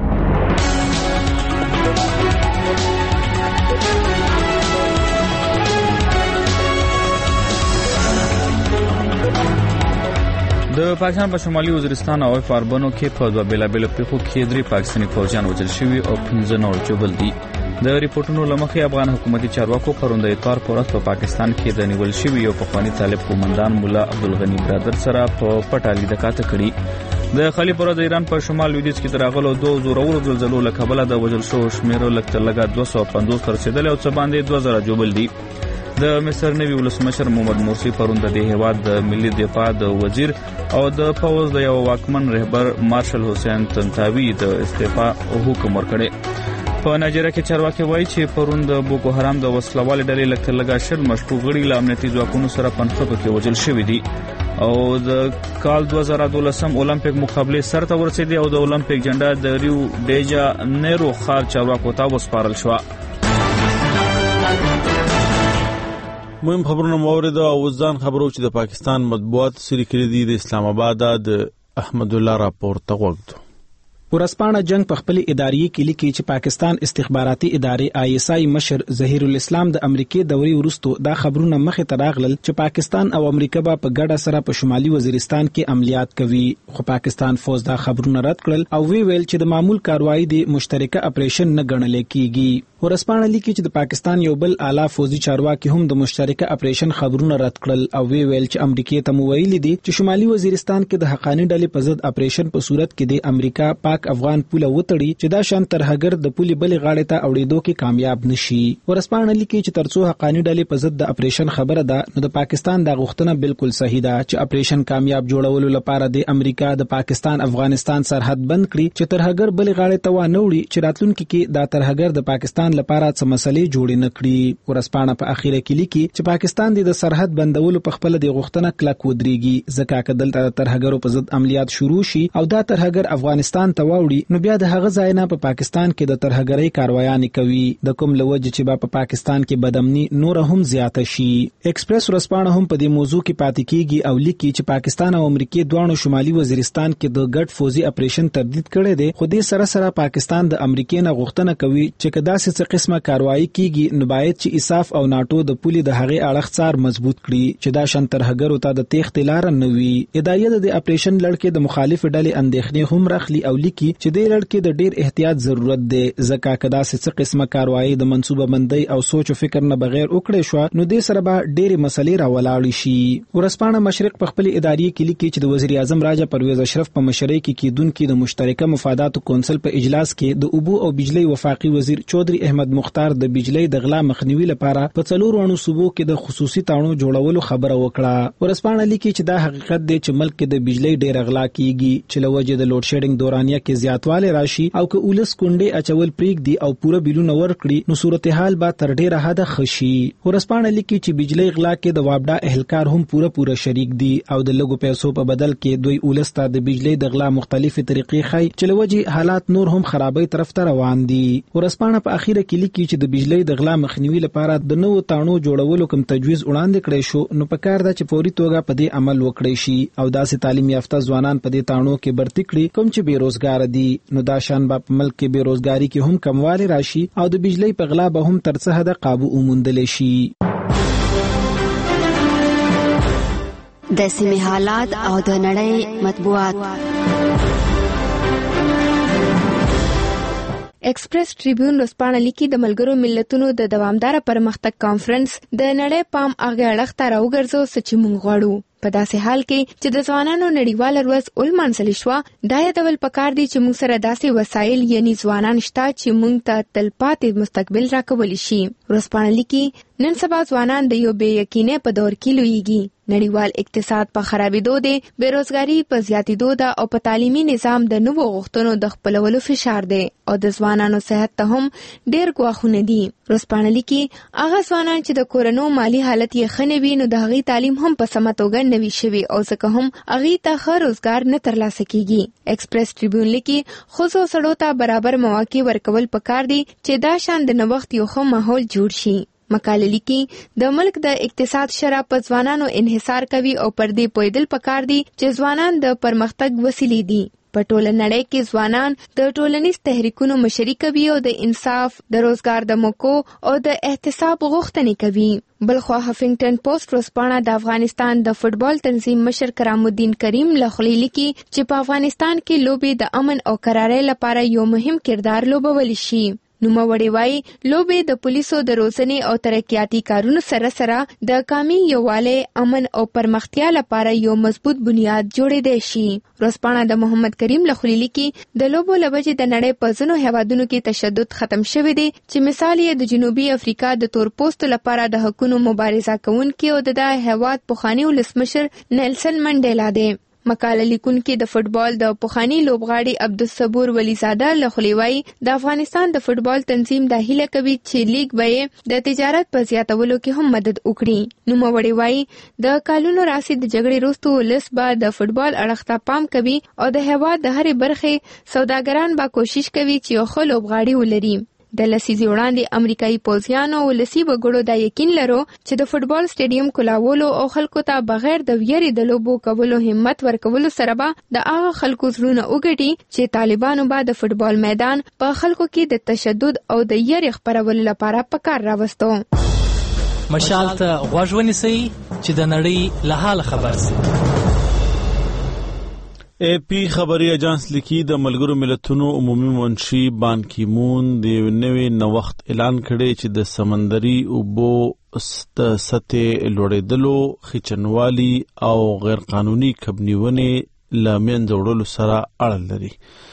د پاکستان په شمالي وزیرستان او فاربنو کې په دوه بیلابیلو پیښو کې درې پاکستاني فوجیان وژل شوي او پنځه نور ژوبل دي. د ریپورتونو لمخې افغان حکومتي چارواکو پروند اتوار په ورځ په پاکستان کې د نیول شوي یو پخوانی طالب قومندان مولا عبدالغنی برادر سره په پټه لیدکاته کړي. د خلیج پروز ایران په شمال لویدیځ کې دراغلو دوه زورورو زلزلو له کبله د وژل شوو شمیرو لکه لګا دوه سوه پنځوس تر رسیدلی او څه باندې دوه زره ژوبل دي. د مصر نوي ولسمشر محمد مرسی پرون د دې هیواد د ملي دفاع د وزیر او د پوز د یو واکمن رهبر مارشل حسین طنطاوي د استعفا حکم ورکړی. په نایجیریا کې چارواکي وایي چې پرون د بوکو حرام د وسلوال ډلې لکه لګا شل مشکوک غړي له امنیتي ځواکونو سره پنځه کې وژل شوي دي او د کال دوه زره دولسم اولمپیک مقابله سرته ورسېدي او د اولمپیک جنډه د ریو ډیجا نیرو ښار چارواکو ته وسپارل شوه. مهم خبرونه مورده او ځان خبرو چې د پاکستان مطبوعات سری کړی دي. د اسلام آباد د احمد الله راپور ته وګورئ. ورسپانه جنگ په خپل ادارې کې لیکي چې پاکستان استخباراتي ادارې آی ایس آی مشر ظهیر الاسلام د امریکای دوري ورستو دا خبرونه مخې ته راغلل چې پاکستان او امریکا به په ګډه سره په شمالي وزیرستان کې عملیات کوي، خو پاکستان فوج دا خبرونه رد کړل او وی ویل چې د معمول کاروایی د مشترکه اپریشن نه ګڼل کیږي. ورسپانه لیکي چې د پاکستان یو بل اعلی فوجي چارواکي هم د مشترکه اپریشن خبرونه رد کړل او وی ویل چې امریکای ته مویل دي چې شمالي وزیرستان کې د حقانی ډلې په ضد اپریشن په صورت کې د امریکا پاک افغان پوله وتړي چې دا شان ترهګر د پولي بلې غاړې ته اوړېدو کې کامیاب نشي. ورسپانه لیکي چې ترڅو حقانی ډلې په ضد د اپریشن خبره ده نو د پاکستان د غوښتنه بالکل صحیح ده چې اپریشن کامیاب جوړولو لپاره د امریکا د پاکستان افغانستان سرحد بند کړي چې ترهګر بلې غاړې ته ونه وړي چې راتلونکي کې دا ترهګر د پاکستان لپاره څه مسلې جوړې نه کړي. ورسپانه په اخیره کې لیکي چې پاکستان د سرحد بندولو په خپل د غوښتنه کلک ودرېږي ځکه چې دلته د ترهګرو په ضد عملیات شروع شي او دا ترهګر افغانستان ته واوړي نو بیا د هغه ځای نه په پاکستان کې د ترهګرۍ کاروایانې کوي د کوم لوجه چې په پاکستان کې بدامني نور هم زیاته شي. ایکسپریس ورسپانه هم په دې موضوع کې پاتې کیږي او لیکي چې پاکستان او امریکای دوه شمالي وزیرستان کې د ګډ فوزي اپریشن تردید کړي دي خو دې سره سره پاکستان د امریکای نه غوښتنه کوي چې کدا څه قسمه کاروایی کیږي نو باید چې ایساف او ناتو د پولي د هغې اړخ څار مضبوط کړي چې دا شان ترهګرو ته د تېښتې لاره نه وي. ادارې د اپریشن لړ د مخالف ډلې اندېښنې هم راخلي او لیکي چې دې لړ کې د ډېر احتیاط ضرورت دی ځکه کدا څه قسمه کاروایی د منصوبه بندۍ او سوچ او فکر نه بغیر وکړي شو نو دې سره به ډېرې مسلې راولاړې شي. ورسپانه مشرق په خپل ادارې کې لیکي چې د وزیر اعظم راجا پرویز اشرف په مشرۍ کې کېدونکو د مشترکه مفاداتو کونسل په اجلاس کې د اوبو او بجلی وفاقي وزیر چودري احمد مختار د بجلی د غلا مخنیوي لپاره په څلورو اړو صوبو کې د خصوصي تاڼو جوړولو خبره وکړه. ورسپانه لیکي چې دا حقیقت دی چې ملک کې د بجلی ډېر غلا کیږي چې لوجه د لوډ شیډینګ دورانیه کې زیاتواله راشي او که اولس کونډې اچول پریک دی او پوره بیلونه ورکړي نو صورتحال به تر ډېره حده خشي. ورسپانه لیکي چې بجلی غلا کې د وابډا اهلکار هم پوره پوره شریک دي او د لګو پیسو په بدل کې دوی اولس ته د بجلی د غلا مختلفې طریقې خای چې لوجه حالات نور هم خرابې طرف ته روان دي. ورسپانه په اخیره کې لیکي چې د بجلی د غلا مخنیوي لپاره د نوو تاڼو جوړولو کوم تجویز وړاندې کړی شو نو په کار ده چې فوري توګه په دې عمل وکړي شي او داسې تعلیم یافته ځوانان په دې تاڼو کې برتی کړي کوم چې بیروزګار دي نو دا شان به په ملک کې بیروزګاری کې هم کموالی راشي او د بجلی په غلا به هم تر څه حده قابو وموندل شي. د سیمې حالات او د نړۍ مطبوعات. ایکسپریس ټریبیون ورځپاڼه لیکي د ملګرو ملتونو د دوامداره پرمختګ کانفرنس د نړۍ پام هغه اړخ ته راوګرځو چې موږ غواړو. په داسې حال کې چې د ځوانانو نړیواله ورځ ولمانځل شوه دا یادول پکار دي چې موږ سره داسې وسایل یعنی ځوانان شته چې موږ ته تلپاتې مستقبل راکولی شي. ورځپاڼه لیکي نن سبا ځوانان د یو بې یقینۍ په دور کې لویږي نړیوال اقتصاد په خرابېدو دی، بیروزګاری په زیاتېدو ده او په تعلیمي نظام د نوو غوښتنو د خپلولو فشار دی او د ځوانانو صحت ته هم ډېر ګواښونه دي. ورځپاڼه لیکي هغه ځوانان چې د کورنو مالي حالت یې ښه نه وي نو د هغې تعلیم هم په سمه توګه نه وي شوي او ځکه هم هغې ته ښه روزګار نه ترلاسه کیږي. ایکسپریس ټریبیون لیکي ښځو او سړو ته برابر مواقع ورکول پکار دي چې دا شان د نوښت یو ښه ماحول جوړ شي. مقاله لیکي د ملک د اقتصاد شرح په ځوانانو انحصار کوي او پر دې پوهېدل پکار دي چې ځوانان د پرمختګ وسیلې دي. په ټوله نړۍ کې ځوانان د ټولنیز تحریکونو مشري کوي او د انصاف، د روزګار د موقعو او د احتساب غوښتنې کوي. بلخوا هفینګټن پوسټ ورځپاڼه د افغانستان د فوټبال تنظیم مشر کرام الدین کریم له خولې لیکي چې په افغانستان کې لوبې د امن او قرارۍ لپاره یو مهم کردار لوبولی شي. نوموړی وایي لوبې د پولیسو د روزنې او ترقیاتي کارونو سره سره د قومي یووالي، امن او پرمختیا لپاره یو مضبوط بنیاد جوړېدای شي. ورځپاڼه د محمد کریم له خولې لیکي د لوبو له وجې د نړۍ په ځینو هیوادونو کې تشدد ختم شوی دی چې مثال یې د جنوبي افریقا د تور پوستو لپاره د حقونو مبارزه کوونکي او د دغه هیواد پخواني ولسمشر نیلسن منډیلا دی. مقاله لیکونکي د فوټبال د پخواني لوبغاړي عبدالصبور ولیزاده له خولې وایي د افغانستان د فوټبال تنظیم دا هیله کوي چې لیګ به د تجارت په زیاتولو کې هم مدد وکړي. نوموړی وایي د کلونو راهیسې د جګړې وروسته ولس به د فوټبال اړخ ته پام کوي او د هیواد د هرې برخې سوداګران به کوشش کوي چې یو ښه لوبغاړي ولري. د لسیزې وړاندې امریکایي پوځیانو ولسي وګړو دا یقین لرو چې د فوټبال سټیډیم کلاولو او خلکو ته بغیر د ویرې د لوبو کولو همت ورکولو سره به د هغه خلکو زړونه وګټي چې طالبانو به د فوټبال میدان په خلکو کې د تشدد او د یرې خپرولو لپاره په کار راوستو. مشال ته غوږ ونیسئ چې د نړۍ له حاله خبر شئ. اے پی خبري اجانس لیکي د ملګرو ملتونو عمومي منشي بان کی مون د نوې نوښت اعلان کړي چې د سمندري اوبو د سطح لوړېدلو، خچنوالي او غیر قانوني کبنیونې له منځه وړلو سره اړه لري.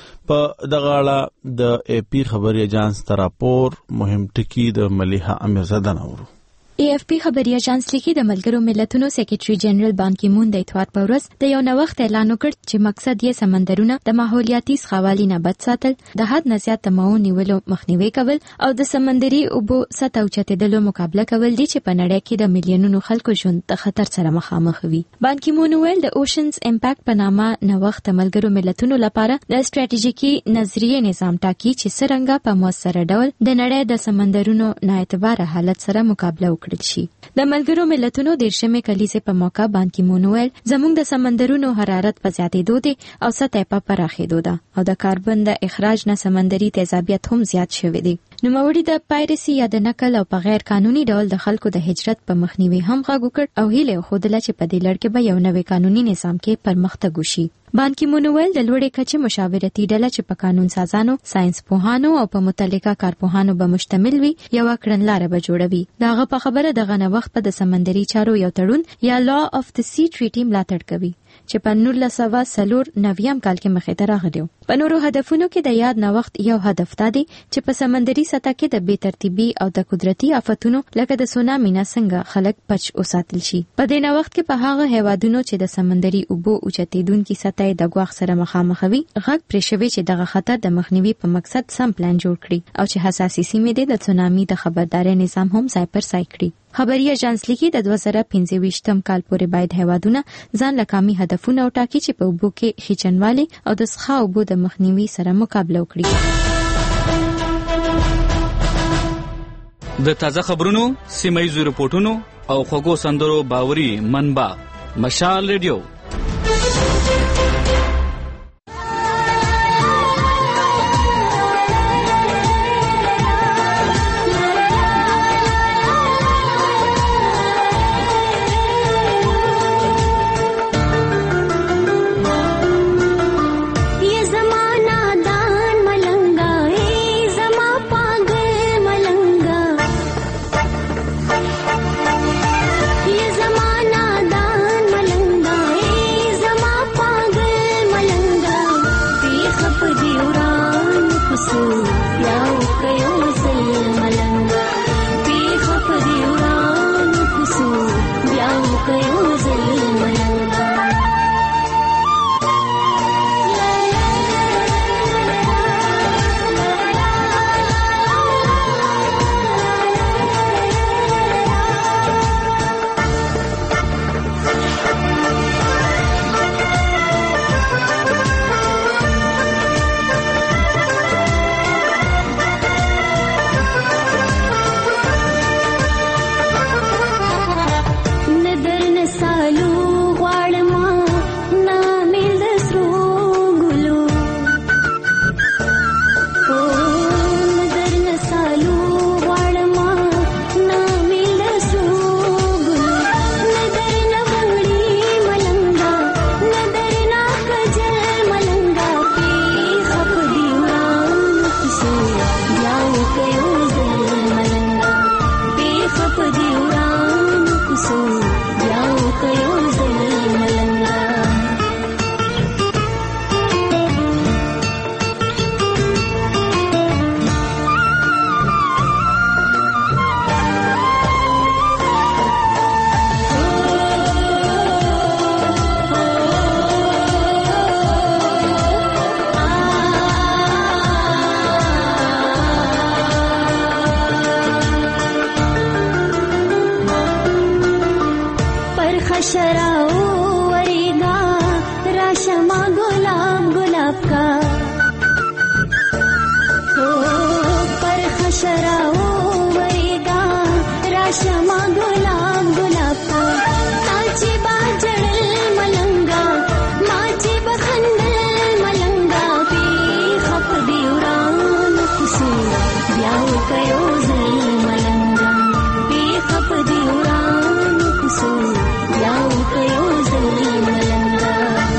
په دغه اړه د اے پی خبري اجانس ته راپور مهم ټکي د ملیحه امیرزاده نورو. ای اف پی خبري اژانس لیکي د ملګرو ملتونو سیکریټري جنرال بان کی مون د اتوار په ورځ د یو نوښت اعلان وکړ چې مقصد یې سمندرونه د ماحولیاتي څښاوالي نه بچ ساتل، د حد نه زیات تماو نیولو مخنیوي کول او د سمندري اوبو سطح اوچتېدلو مقابله کول دي چې په نړۍ کې د میلیونونو خلکو ژوند د خطر سره مخامخ وي. بان کی مون ویل د اوشنز امپیکټ په نامه نوښت د ملګرو ملتونو لپاره د ستراتیژیکي نظریې نظام ټاکي چې څرنګه په موثره ډول د نړۍ د سمندرونو نااعتباره حالت سره مقابله وکړي. د ملګرو ملتونو دیرشمې کلیزې په موقع بان کی مون ویل زموږ د سمندرونو حرارت په زیاتېدو دی او سطح په پراخېدو ده او د کاربن د اخراج نه سمندري تیزابیت هم زیات شوی دی. نوموړي د پایرسي یا د نقل او په غیر قانوني ډول د خلکو د هجرت په مخنیوي هم غږ وکړ او هیله وښودله چې په دې لړ کې به یو نوی قانوني نظام کې پرمختګ وشي. بان کی مون ویل د لوړې کچې مشاورتي ډله چې په قانون سازانو، ساينس پوهانو او په متعلقه کارپوهانو به مشتمل وي یو کړنلاره به جوړوي. دغه په خبره دغه نوښت په د سمندري چارو یو تړون یا لا اف د سی ټریټي ملاتړ کوي چې په نولس سوه څلور نویم کال کې مخې ته راغلی و. په نورو هدفونو کې د یاد نوښت یو هدف دا دی چې په سمندري سطح کې د بې ترتیبي او د قدرتي آفتونو لکه د سونامي نه څنګه خلک بچ وساتل شي. په دې نوښت کې په هغه هیوادونو چې د سمندري اوبو اوچتېدونکي سطح د ګواښ سره مخامخ وي غږ پرې شوی چې دغه خطر د مخنیوي په مقصد سم پلان جوړ کړي او چې حساسې سیمې د سونامي د خبردارۍ نظام هم ځای پر ځای کړي. خبري اژانس لیکي د دوه زره پنځه ویشتم کال پورې باید هیوادونه ځان له قومي هدفونه وټاکي چې په اوبو کې خچنوالي او د څښاک اوبو د مخنیوي سره مقابله وکړي. د تازه خبرونو، سیمایي رپورټونو او خوږو سندرو باوري منبع مشال ریډیو. सबका हो पर खशराओ वरेगा राशमा गुलाब गुलाब का ताजी बाजल मलंगा माजी बखंदल मलंगा बे खप दिउरान खुशी ब्याव कयो जल मलंगा बे खप दिउरान खुशी ब्याव कयो जल मलंगा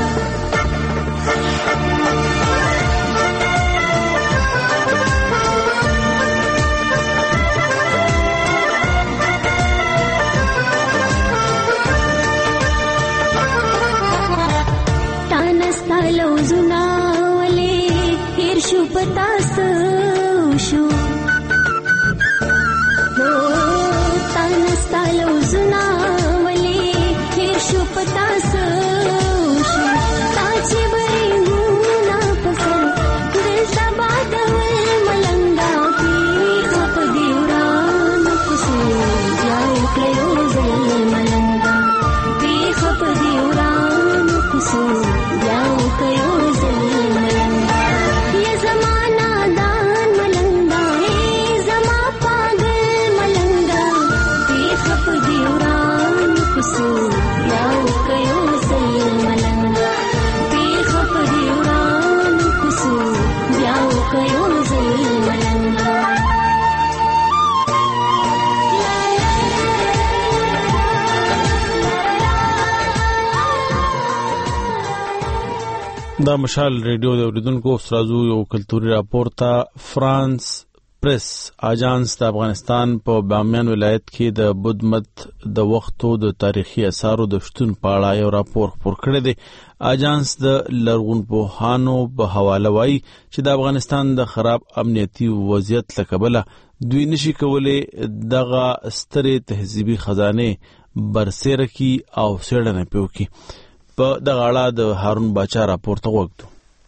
लौजुनावले हिरशु पतास उशु हो तानस्ता लौजुनावले हिरशु पतास उशु ताची बरी मुना पसर दिल तबादवल मलंगा पी खप दिउरान खुशी जाओ कयो जल मलंगा पी खप दिउरान खुशी जाओ कयो जल मलंगा ये जमाना दान मलंगा है जमा पागल मलंगा बेखप दिउरान खुशी जाओ कयो जल मलंगा बेखप दिउरान खुशी जाओ कयो जल मलंगा دا مشال ریډیو د اوریدونکو سرازو یو کلتوري راپور ته فرانس پریس اجانس د افغانستان په بامیان ولایت کې د بدمت د وختو د تاریخي اثارو د شتون په اړه یو راپور خپور کړی دی. اجانس د لرغونپوهانو په حواله وایي چې د افغانستان د خراب امنیتي وضعیت له کبله دوی نشي کولای دغه سترې تهذیبي خزانه برسېره کی او څېړنه پیوکي. په دغه اړه د هارون باچا راپور ته وګورئ.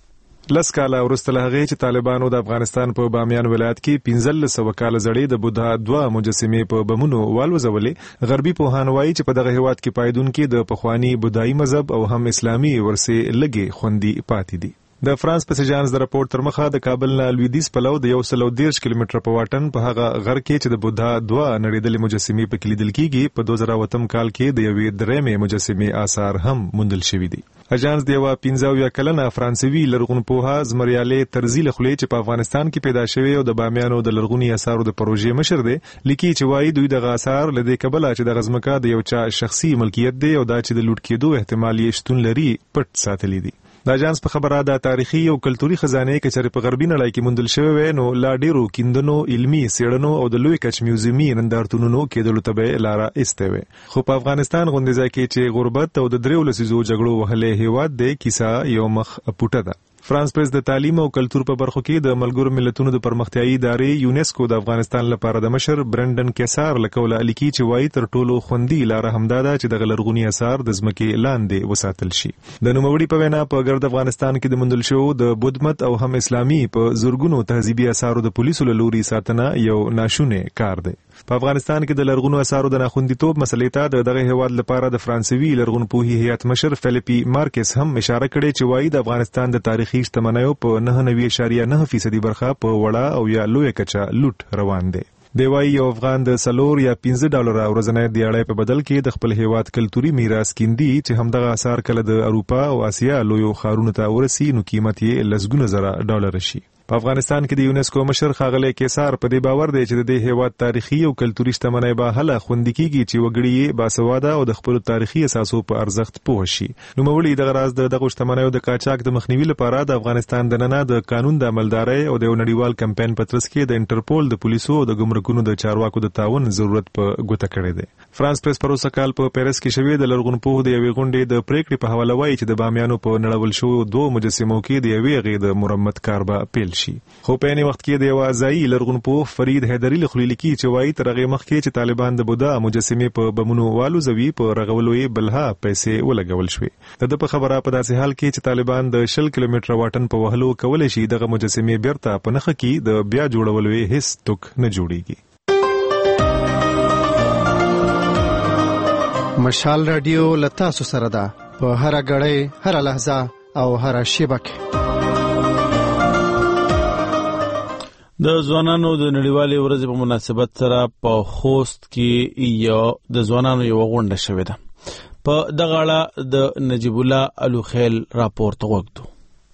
لس کاله وروسته له هغې چې طالبانو د افغانستان په بامیان ولایت کې پنځلس سوه کاله زړې د بودا دوه مجسمې په بمونو والوځولې. غربي پوهان وایي چې په دغه هیواد کې پایدونکي د پخواني بودایي مذهب او هم اسلامي ورسې لږې خوندي پاتې دي. د فرانس پس اجانس د راپور تر مخه د کابل نه لویدیځ پلو د یو سل او دېرش کیلومتره په واټن په هغه غر کې چې د بودا دوه نړیدلې مجسمې پکې لیدل کېږي په دوه زره اووه کال کې د یوې درېیمې مجسمې آثار هم موندل شوي دي. اجانس د یوه پنځه اویا کلنه فرانسوي لرغونپوهه زمریالې طرزي له خولې چې په افغانستان کې پیدا شوی او د بامیانو د لرغوني آثارو د پروژې مشر دی لیکي چې وایي دوی دغه آثار له دې کبله چې د غزمکا د یو چا شخصي ملکیت دی او دا چې د لوټ کېدو احتمال یې شتون لري پټ ساتلی دي. د اجانس په خبره د تاریخي او کلتوري خزانه کې چې په غربي نړۍ کې موندل شوی وي نو لا ډیرو کیندنو علمي سیړنو او د لوی کچ میوزیمي نندارتونونو کېدلو ته به لاره ایسته وي. خو په افغانستان غونډه ځای کې چې غربت او د دریو لسیزو جګړو وهلې هیواد دی کیسه یو مخ پټه ده. فرانس پریس د تعلیم او کلتور په برخو کې د ملګرو ملتونو د پرمختیایي ادارې یونیسکو د افغانستان لپاره د مشر برندن کیسار لکوله لیکي چې وایي تر ټولو خوندي لاره همدا ده چې د لرغوني اثار د ځمکې لاندې وساتل شي. د نوموړي په وینا په ګرد افغانستان کې د موندل شو د بودمت او هم اسلامي په زورګونو تهذیبي اثارو د پولیسو له لوري ساتنه یو ناشونه کار دی. په افغانستان کې د لرغونو اثارو د ناخوندیتوب مسلې ته د دغه هیواد لپاره د فرانسوي لرغونپوهي هیئت مشر فلیپي مارکس هم اشاره کړې چې وایي د افغانستان د تاریخي شتمنیو په نه نوي اشاریه نه فیصدي برخه په وړه او یا لوی کچه لوټ روان دی. دی وایي یو افغان د سلور یا پنځه ډالره ورځنی دیاړۍ په بدل کې د خپل هیواد کلتوري میراث کیندي چې همدغه اثار کله د اروپا او اسیا لویو ښارونو ته ورسي نو قیمت یې لسګونه زره ډالر شي. په افغانستان کې د یونیسکو مشر ښاغلی کیسار په دې باور دی چې د دې هیواد تاریخي او کلتوري شتمنۍ به هله خوندي کیږي چې وګړي یې باسواده او د خپل تاریخي اساسو په ارزښت پوه شي. نوموړي دغه راز د دغه شتمنیو د قاچاق د مخنیوي لپاره د افغانستان دننه د قانون د عملدارۍ او د یو نړیوال کمپاین په ترڅ کې د انټرپول د پولیسو او د ګمرکونو د چارواکو د تعاون ضرورت په ګوته کړی دی. فرانس پریس پروسه کال په پیرس کې شوې د لرغونپوهو د یوې غونډې د پریکړې په حواله وایي چې د بامیانو په نړول شوو دوه مجسمو کې د یوې هغې د مرمت کار به پیل شي. خو په یې وخت کې د یو ځایي لرغونپوه فرید حیدري له خولې لیکي چې وایي تر هغې مخکې چې طالبان د بودا مجسمې په بمونو والوځوي په رغولو یې بلها پیسې ولګول شوې. د ده په خبره په داسې حال کې چې طالبان د شل کیلومتره واټن په وهلو کولی شي دغه مجسمې بیرته په نښه کې د بیا جوړولو یې هیڅ توک نه جوړیږي. مشال رادیو له تاسو سره ده په هره غړۍ هره لحظه او هره شیبه کې. د ځوانانو د نړیوالې ورځې په مناسبت سره په خوست کې یو د ځوانانو یو غونډه شوې ده. په دغه اړه د نجیب الله الوخیل راپور ته وګورو.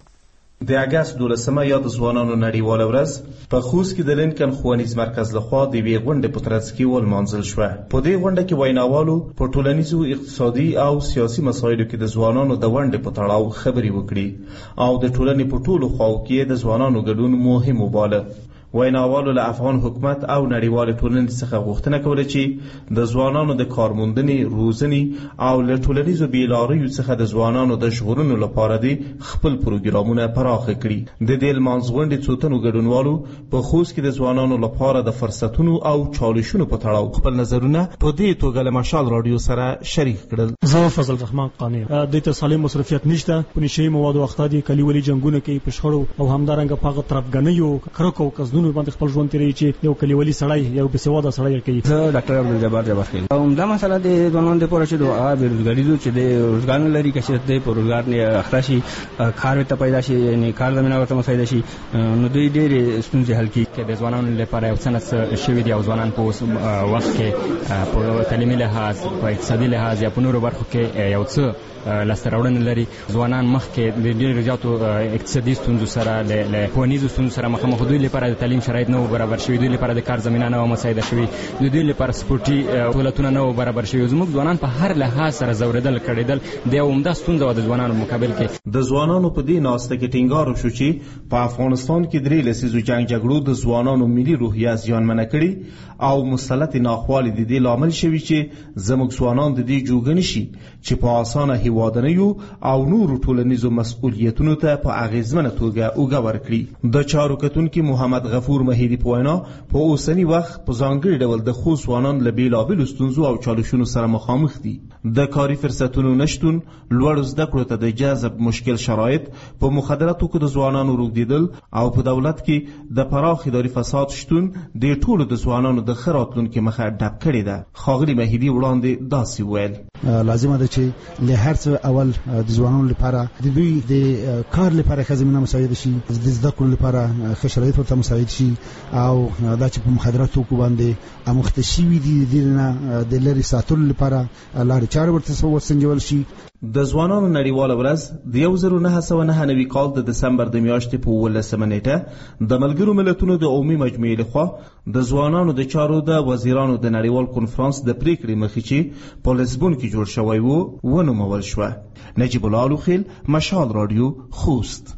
د اگست دولسمه یا د ځوانانو نړیواله ورځ په خوست کې د لینکن ښوونیز مرکز لخوا د یوې غونډې په ترڅ کې ولمانځل شوه. په دې غونډه کې ویناوالو په ټولنیزو، اقتصادي او سیاسي مسایلو کې د ځوانانو د ونډې په تړاو خبرې وکړي او د ټولنې په ټولو خواو کې د ځوانانو ګډون مهم وباله. ویناوالو له افغان حکومت او نړیوال ټولنې څخه غوښتنه کوله چې د ځوانانو د کارموندنې، روزنې او له ټولنیزو بیلاریو څخه د ځوانانو د ژغورلو لپاره دي خپل پروګرامونه پراخ کړي. د دې لمانځ غونډې څو تنو ګډونوالو په خوست کې د ځوانانو لپاره د فرصتونو او چالشونو په تړاو خپل نظرونه په دې توګه له مشال رادیو سره شریک کړل. زه فضل الرحمن قانی د تصالح مصرفیت نشته، په نشي مواد او اختادي کلیولي جنگونه کې په شخړو او همدارنګه په طرفګنیو کرکو کزدونو باندې خپل ژوند تیری چې یو کلیولي سړی یو بسواده سړی کوي. زه ډاکټر عبدالجبار جبار خیل او دا مسله د ځوانانو د پوره شدو هغه بیروزګاری دي چې د روزګار نه لري، کشي د روزګار نه اخراشي کار ته پیدا شي، یعنی کار زمينه ورته مسایده شي، نو دوی ډېر ستونزې حل کوي. کې د ځوانانو لپاره یو څه شوي دي او ځوانان په اوس وخت کې په تعلیمي لحاظ، په اقتصادي لحاظ یا په نورو برخو کې یو څه لاسته راوړنې لري. ځوانان مخکې د ډېرو زیاتو اقتصادي ستونزو سره، له ښوونیزو ستونزو سره مخامخ، دوی لپاره د تعلیم شرایط نه و برابر شوي، دوی لپاره د کار زمینه نه و مساعده شوي، دوی لپاره سپورټي سهولتونه نه و برابر شوي. زموږ ځوانان په هر لحاظ سره ځورېدل، کړېدل. د یو عمده ستونزه وه د ځوانانو مقابل کې. د ځوانانو په دې ناسته کې ټینګار وشو چې په افغانستان کې درې لسیزو جنګ جګړو د ځوانانو ملي روحیه زیانمنه کړي او مسلط ناخوالې د دې لامل شوي چې زموږ ځوانان د دې جوګه نشي چې په اسانه هیوادنیو او نورو ټولنیزو مسؤلیتونو ته په اغیزمنه توګه اوږه ورکړي. د چارو کتونکي محمد غفور مهیدي په وینا په اوسني وخت په ځانګړي ډول د خوست ځوانان له بېلابېلو ستونزو او چالشونو سره مخامخ دي. د کاري فرصتونو نشتون، لوړو زده کړو ته د جذب مشکل شرایط، په مخدره توکو د ځوانانو روږدېدل او په دولت کې د پراخ اداري فساد شتون د ټولو د ځوانانو د ښه راتلونکي مخه ډب کړې ده. ښاغلي مهیدي وړاندې داسې وویل: لازمه ده چې له هر څه اول د ځوانانو لپاره د دوی د کار لپاره ښه زمینه مساعده شي، د زده کړو لپاره ښه شرایط ورته مساعد شي، او دا چې په مخدره توکو باندې اموخته شوي دي د نه د لرې ساتلو لپاره لارې چارې ورته وسنجول شي. د ځوانانو نړیواله ورځ د یو زر نه سوه نهه نوي کال د دسمبر د میاشتې په اوولسمه نیټه د ملګرو ملتونو د عمومي مجموعې لخوا د ځوانانو د چارو د وزیرانو د نړیوال کنفرانس د پریکړې مخې چې په لزبون کې جوړ شوی و ونومول شوه. نجیب الله الوخیل، مشال رادیو، خوست.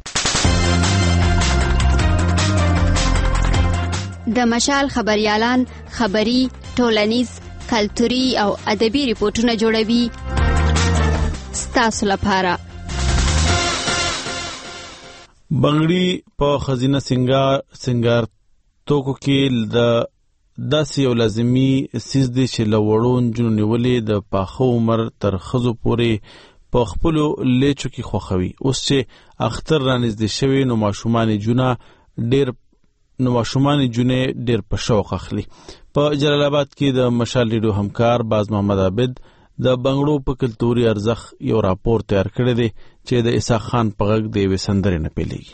د مشال خبريالان خبري، ټولنیز، کلتوري او ادبي ریپورتونه جوړوي ستاسو لپاره. بنگړي په خزینه سنگار سنگار توکو کې د داسې یو لازمي سیز دی چې له وړو نجونو نیولې د پاخه عمر تر ښځو پورې په خپلو لیچو کې خوښوي. اوس چې اختر رانږدې شوی نو ماشومان جونه ډېر نو ماشومان جونه ډېر په شوق اخلي. په جلال آباد کې د مشال ریډیو همکار باز محمد عابد د بنگړو په کلتوري ارزښت یو راپور تیار کړی دی چې د عیسی خان په غږ د یوې سندرې نه پیلېږي.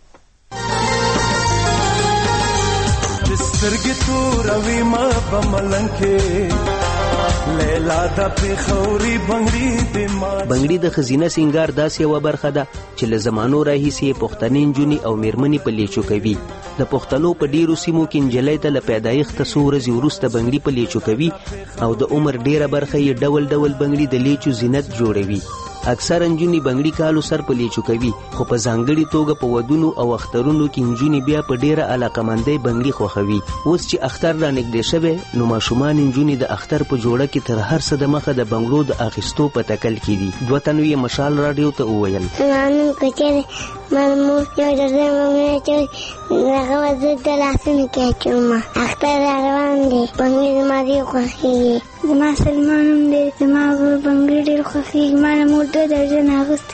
سترګې توروي ما په ملنګ کې لیلا د پېښوري بنګړي بنګړي د ښځینه سینګار داسې یوه برخه ده چې له زمانو راهیسې پښتنې نجونې او میرمنې په لیچو کوي. د پښتنو په ډیرو سیمو کې نجلۍ ته له پیدایښته څو ورځې وروسته بنګړي په لیچو کوي او د عمر ډیره برخه یې ډول ډول بنګړي د لیچو زینت جوړوي. اکثر نجونې بنګړي کالو سر په لیچو کوي، خو په ځانګړي توګه په ودونو او اخترونو کې نجونې بیا په ډیره علاقمندۍ بنګړي خوښوي. اوس چې اختر را نږدې شوی نو ماشومان نجونې د اختر په جوړه کې تر هر څه د مخه د بنګړو د اخیستو په تکل کې دي. دوه تنو یې مشال رادیو ته وویل: نن کچېره مامور یو درځه مې چې هغه وځي د لاسونو کې اچوم. اختر روان دی، بنګړي زما ډېر خوښېږي. زما سلمان هم دی، زما بنګړي ډېر خوښېږي. ما نه مور دوه درځنه اغوستې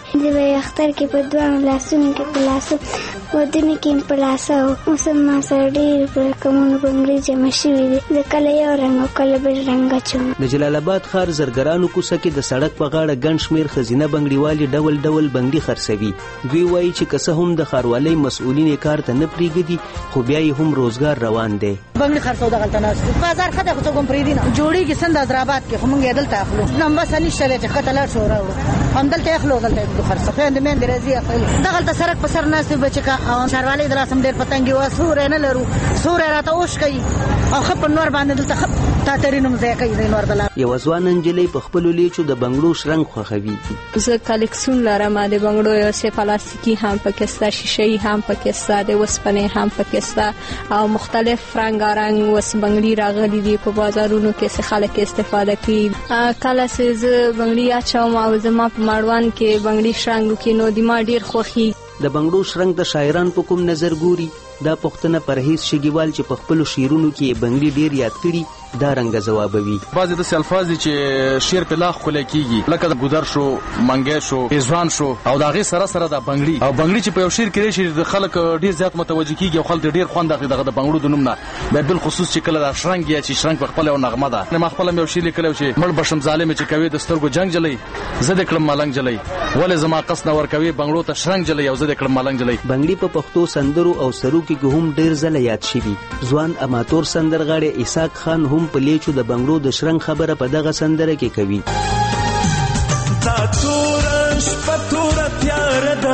د به اختر کې په دوه لاسونو کې په لاسو ودونو کې په لاسو اوس ما سره ډېر په کومونو بنګړي جمع شوي دي د کله یو رنګ او کله بل رنګ اچوم. د جلال آباد ښار زرګرانو کوڅه کې د سړک په غاړه ګڼ شمېر ښځینه بنګړیوالې ډول ډول بنګړي خرڅوي. دوی وایي چې که څه هم د ښاروالۍ مسؤلین یې کار ته نه پرېږدي خو بیا یې هم روزګار روان دی. بنګړي خرڅو دغلته ناست بازار ښه دی خو څوک هم پرېږدي نه جوړېږي څنګه حیدرآباد کې خو موږ یې دلته اخلو نمبسه نشته دی چې ښکته لاړ شو راوړو همدلته یې اخلو دلته یې خرڅو خویندې میندې راځي اخلي دغلته سړک په سر ناست وي بچې که ښاروالۍ د لاسه هم ډېر پتنګ وي سوری نه لرو سوری راته اوش کوي او ښه په نور باندې دلته ښه تاتري نوم ځای کوي د نور د لار. یوه ځوانه نجلۍ په خپلو لیچو د بنګړو شرنګ خوښوي. زه کلکسیون لرم د بنګړو یو څه پلاستیکي هم پکې شته شیشې هم پکې شته د اوسپنې هم پکې شته او مختلف رنګارنګ اوس بنګړي راغلي دي په بازارونو کې څه خلک استفاده کوي. کله چې زه بنګړي اچوم او زما په مړوند کې بنګړي شرنګ وکړي نو د ما ډېر خوښي. د بنګړو شرنګ د شاعران په کوم نظر ګوري دا پوښتنه پرهیز شګیوال چې په خپلو شعرونو کې بنګړي ډېر یاد کړي دا رنګه ځوابوي. بعضې داسې الفاظ دي چې شعر په لا ښکلی کېږي لکه د ګودر شو منګی شو پیزوان شو او د هغې سره سره دا بنګړي او بنګړي چې په یو شعر کې راشي د خلک ډېر زیات متوجه کېږي او خلک ډېر خوند اخلي دغه د بنګړو د نوم نه بیا بالخصوص چې کله دا شرنګ یا چې شرنګ په خپله یو نغمه ده. ما خپله مې یو شعر لیکلی چې مړ بشم ظالمې چې کوې د سترګو جنګ جلی زه دې کړم ملنګ جلی ولې زما قصد نه ورکوې بنګړو ته شرنګ جلی او زه دې کړم ملنګ جلی. بنګړي په پښتو سندرو او سروکي کې هم ډېر ځله یاد شوي. ځوان اماتور سندرغاړی اسحاق خان هم په لیچو د بنګړو د شرنګ خبره په دغه سندره کې کوي. دا توره شپه توره تیاره ده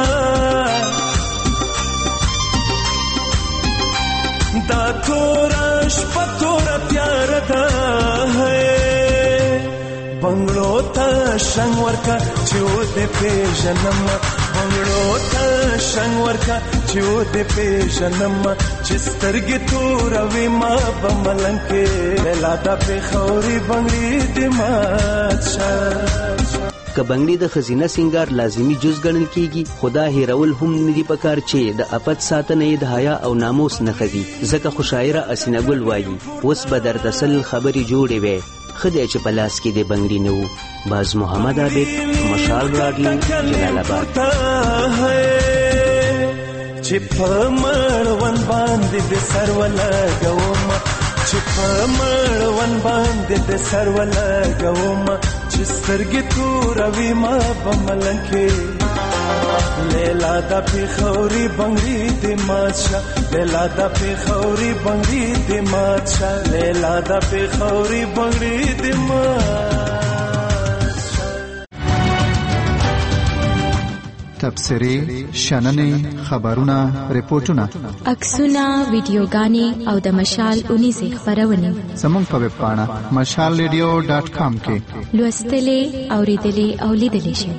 دا توره شپه توره تیاره ده بنګړو ته شرنګ ورکه چې ودې پېژنم بنګړو ته شرنګ ورکه چې ودې پېژنم چې سترګې توروي ما به ملنګ کې لیلا دا پېښوري بنګړي دې مات شه. که بنګړي د ښځینه سینګار لازمي جز ګڼل کېږي خو دا هېرول هم نه دي پکار چې د افت ساتنه یې د حیا او ناموس نښه وي. ځکه خو شاعره اسینه ګل وایي اوس به درته سل خبرې جوړې وې ښه دی چې په لاس کې د بنګړي نه وو. باز محمد عابد مشال راډیو جلال آباد. چې په مړوند باندې د سر ولګوم چې په مړوند باندې د سر ولګوم چې سترګې توروي ما به ملنګ کې لیلا دا پېښوري بنګړي دې مات شه لیلا دا پېښوري بنګړي دې مات شه لیلا دا پېښوري بنګړي دې مات. تبصرې شننې خبرونه ریپورتونه عکسونه ویډیوګانې او د مشال اونیزې خبرونه زموږ په ویب پاڼه مشال ریډیو ډاټ کام کې لوستلې اوریدلې او لیدلې شئ.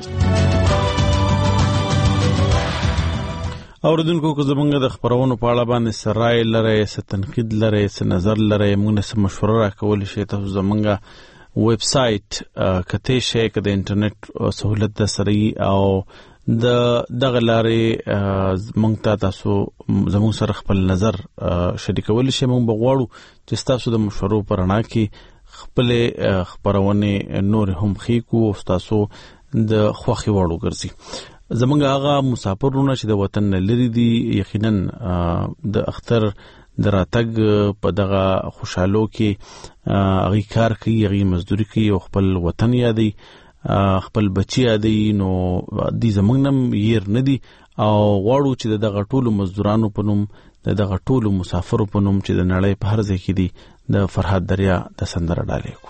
اوریدونکو که زمونږ د خبرونو په اړه باندې څه رایې لرئ څه تنقید لرئ څه نظر لرئ موږ نه څه مشوره راکولی شئ تاسو زمونږ ویب سایټ کتلی شئ که د انټرنیټ سهولت در سره وي او د دغه لارې موږ ته تاسو زموږ سره خپل نظر شریکولی شئ. موږ به غواړو چې ستاسو د مشورو په رڼا کې خپلې خپرونې نورې هم ښې کړو او ستاسو د خوښې وړ وګرځي. زمونږ هغه مسافرونه چې د وطن نه لرې دي یقینا د اختر د راتګ په دغه خوشحالو کې هغوی کار کوي هغوی مزدوري کوي او خپل وطن یادوي خپل بچي یادوي نو دوی زموږ نه هېر نه دي او غواړو چې د دغه ټولو مزدورانو په نوم د دغه ټولو مسافرو په نوم چې د نړۍ په هر ځای کې دي د فرحت دریا د سندره ډالۍ کړو.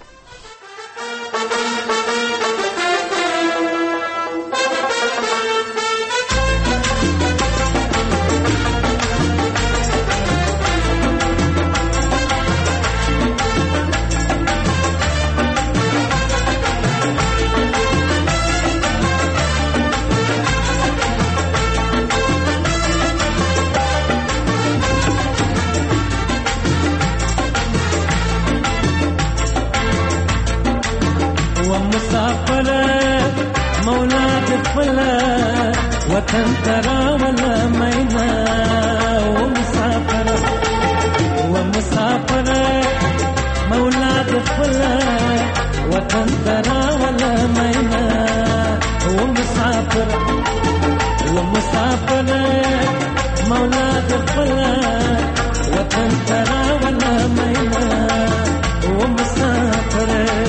وطن ترا ولا مينا ومسافر ومسافر مولاد فلا وطن ترا ولا مينا ومسافر مسافر و مسافر مولا د خپل وطن ترا ولا مینا و مسافر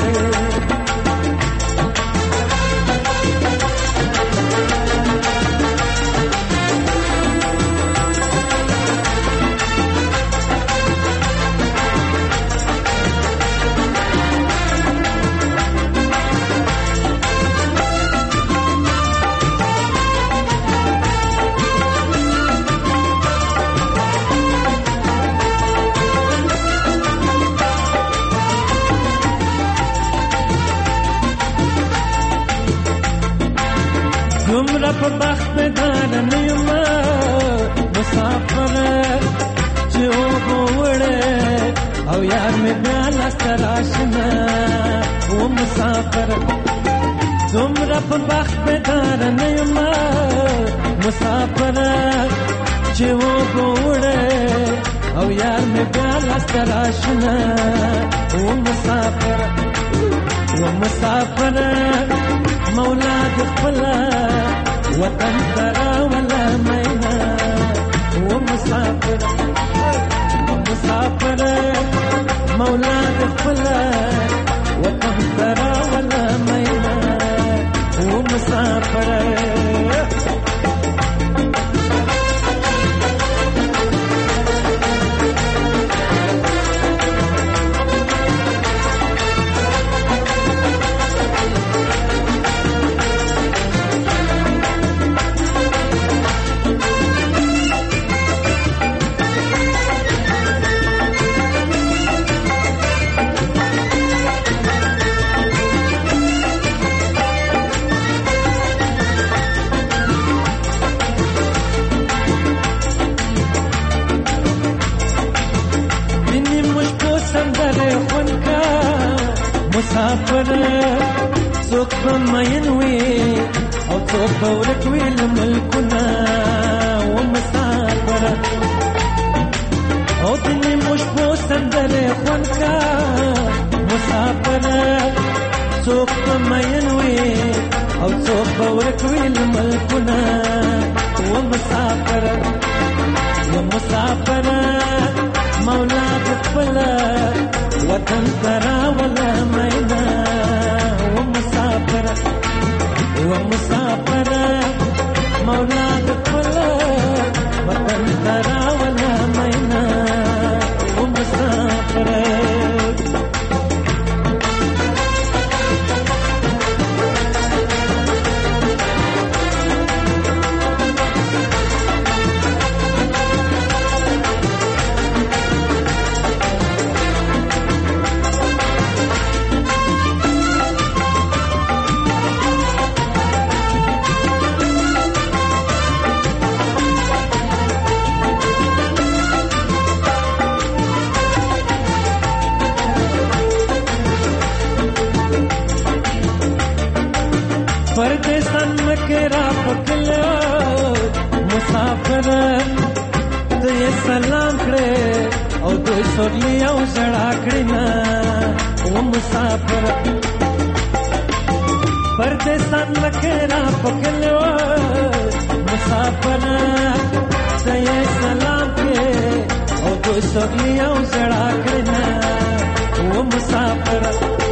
دومره په بخت بدار نه یم مسافر چې وګوره او یار مې بیا لاسته راشنه و مسافر دومره په بخت بدار نه یم مسافر چې وګوره او یار مې بیا لاسته راشنه و مسافر و مسافر مولا د خپل وطن ترا ولا مینا و مسافر و مسافر مولا د خپل وطن ترا ولا مینا و مسافر مسافر څوک به مین وي او څوک به ورک وي له ملکونه و مسافر او د نیمو شپو سندرې خوند کا مسافر څوک به مین وي او څوک به ورک وي له ملکونه و مسافر و مسافر مولا د خپل وطن ترا ولا مینا و مسافر و مسافر مولا د خپل وطن ترا ولا مینا و مسافر پردیسان مکرا پکلو مسافر ته سلام کړه او دوی سورلی او زړه کړه نا و مسافر پردیسان مکرا پکلو مسافر ته سلام کړه او دوی سورلی او زړه کړه نا و مسافر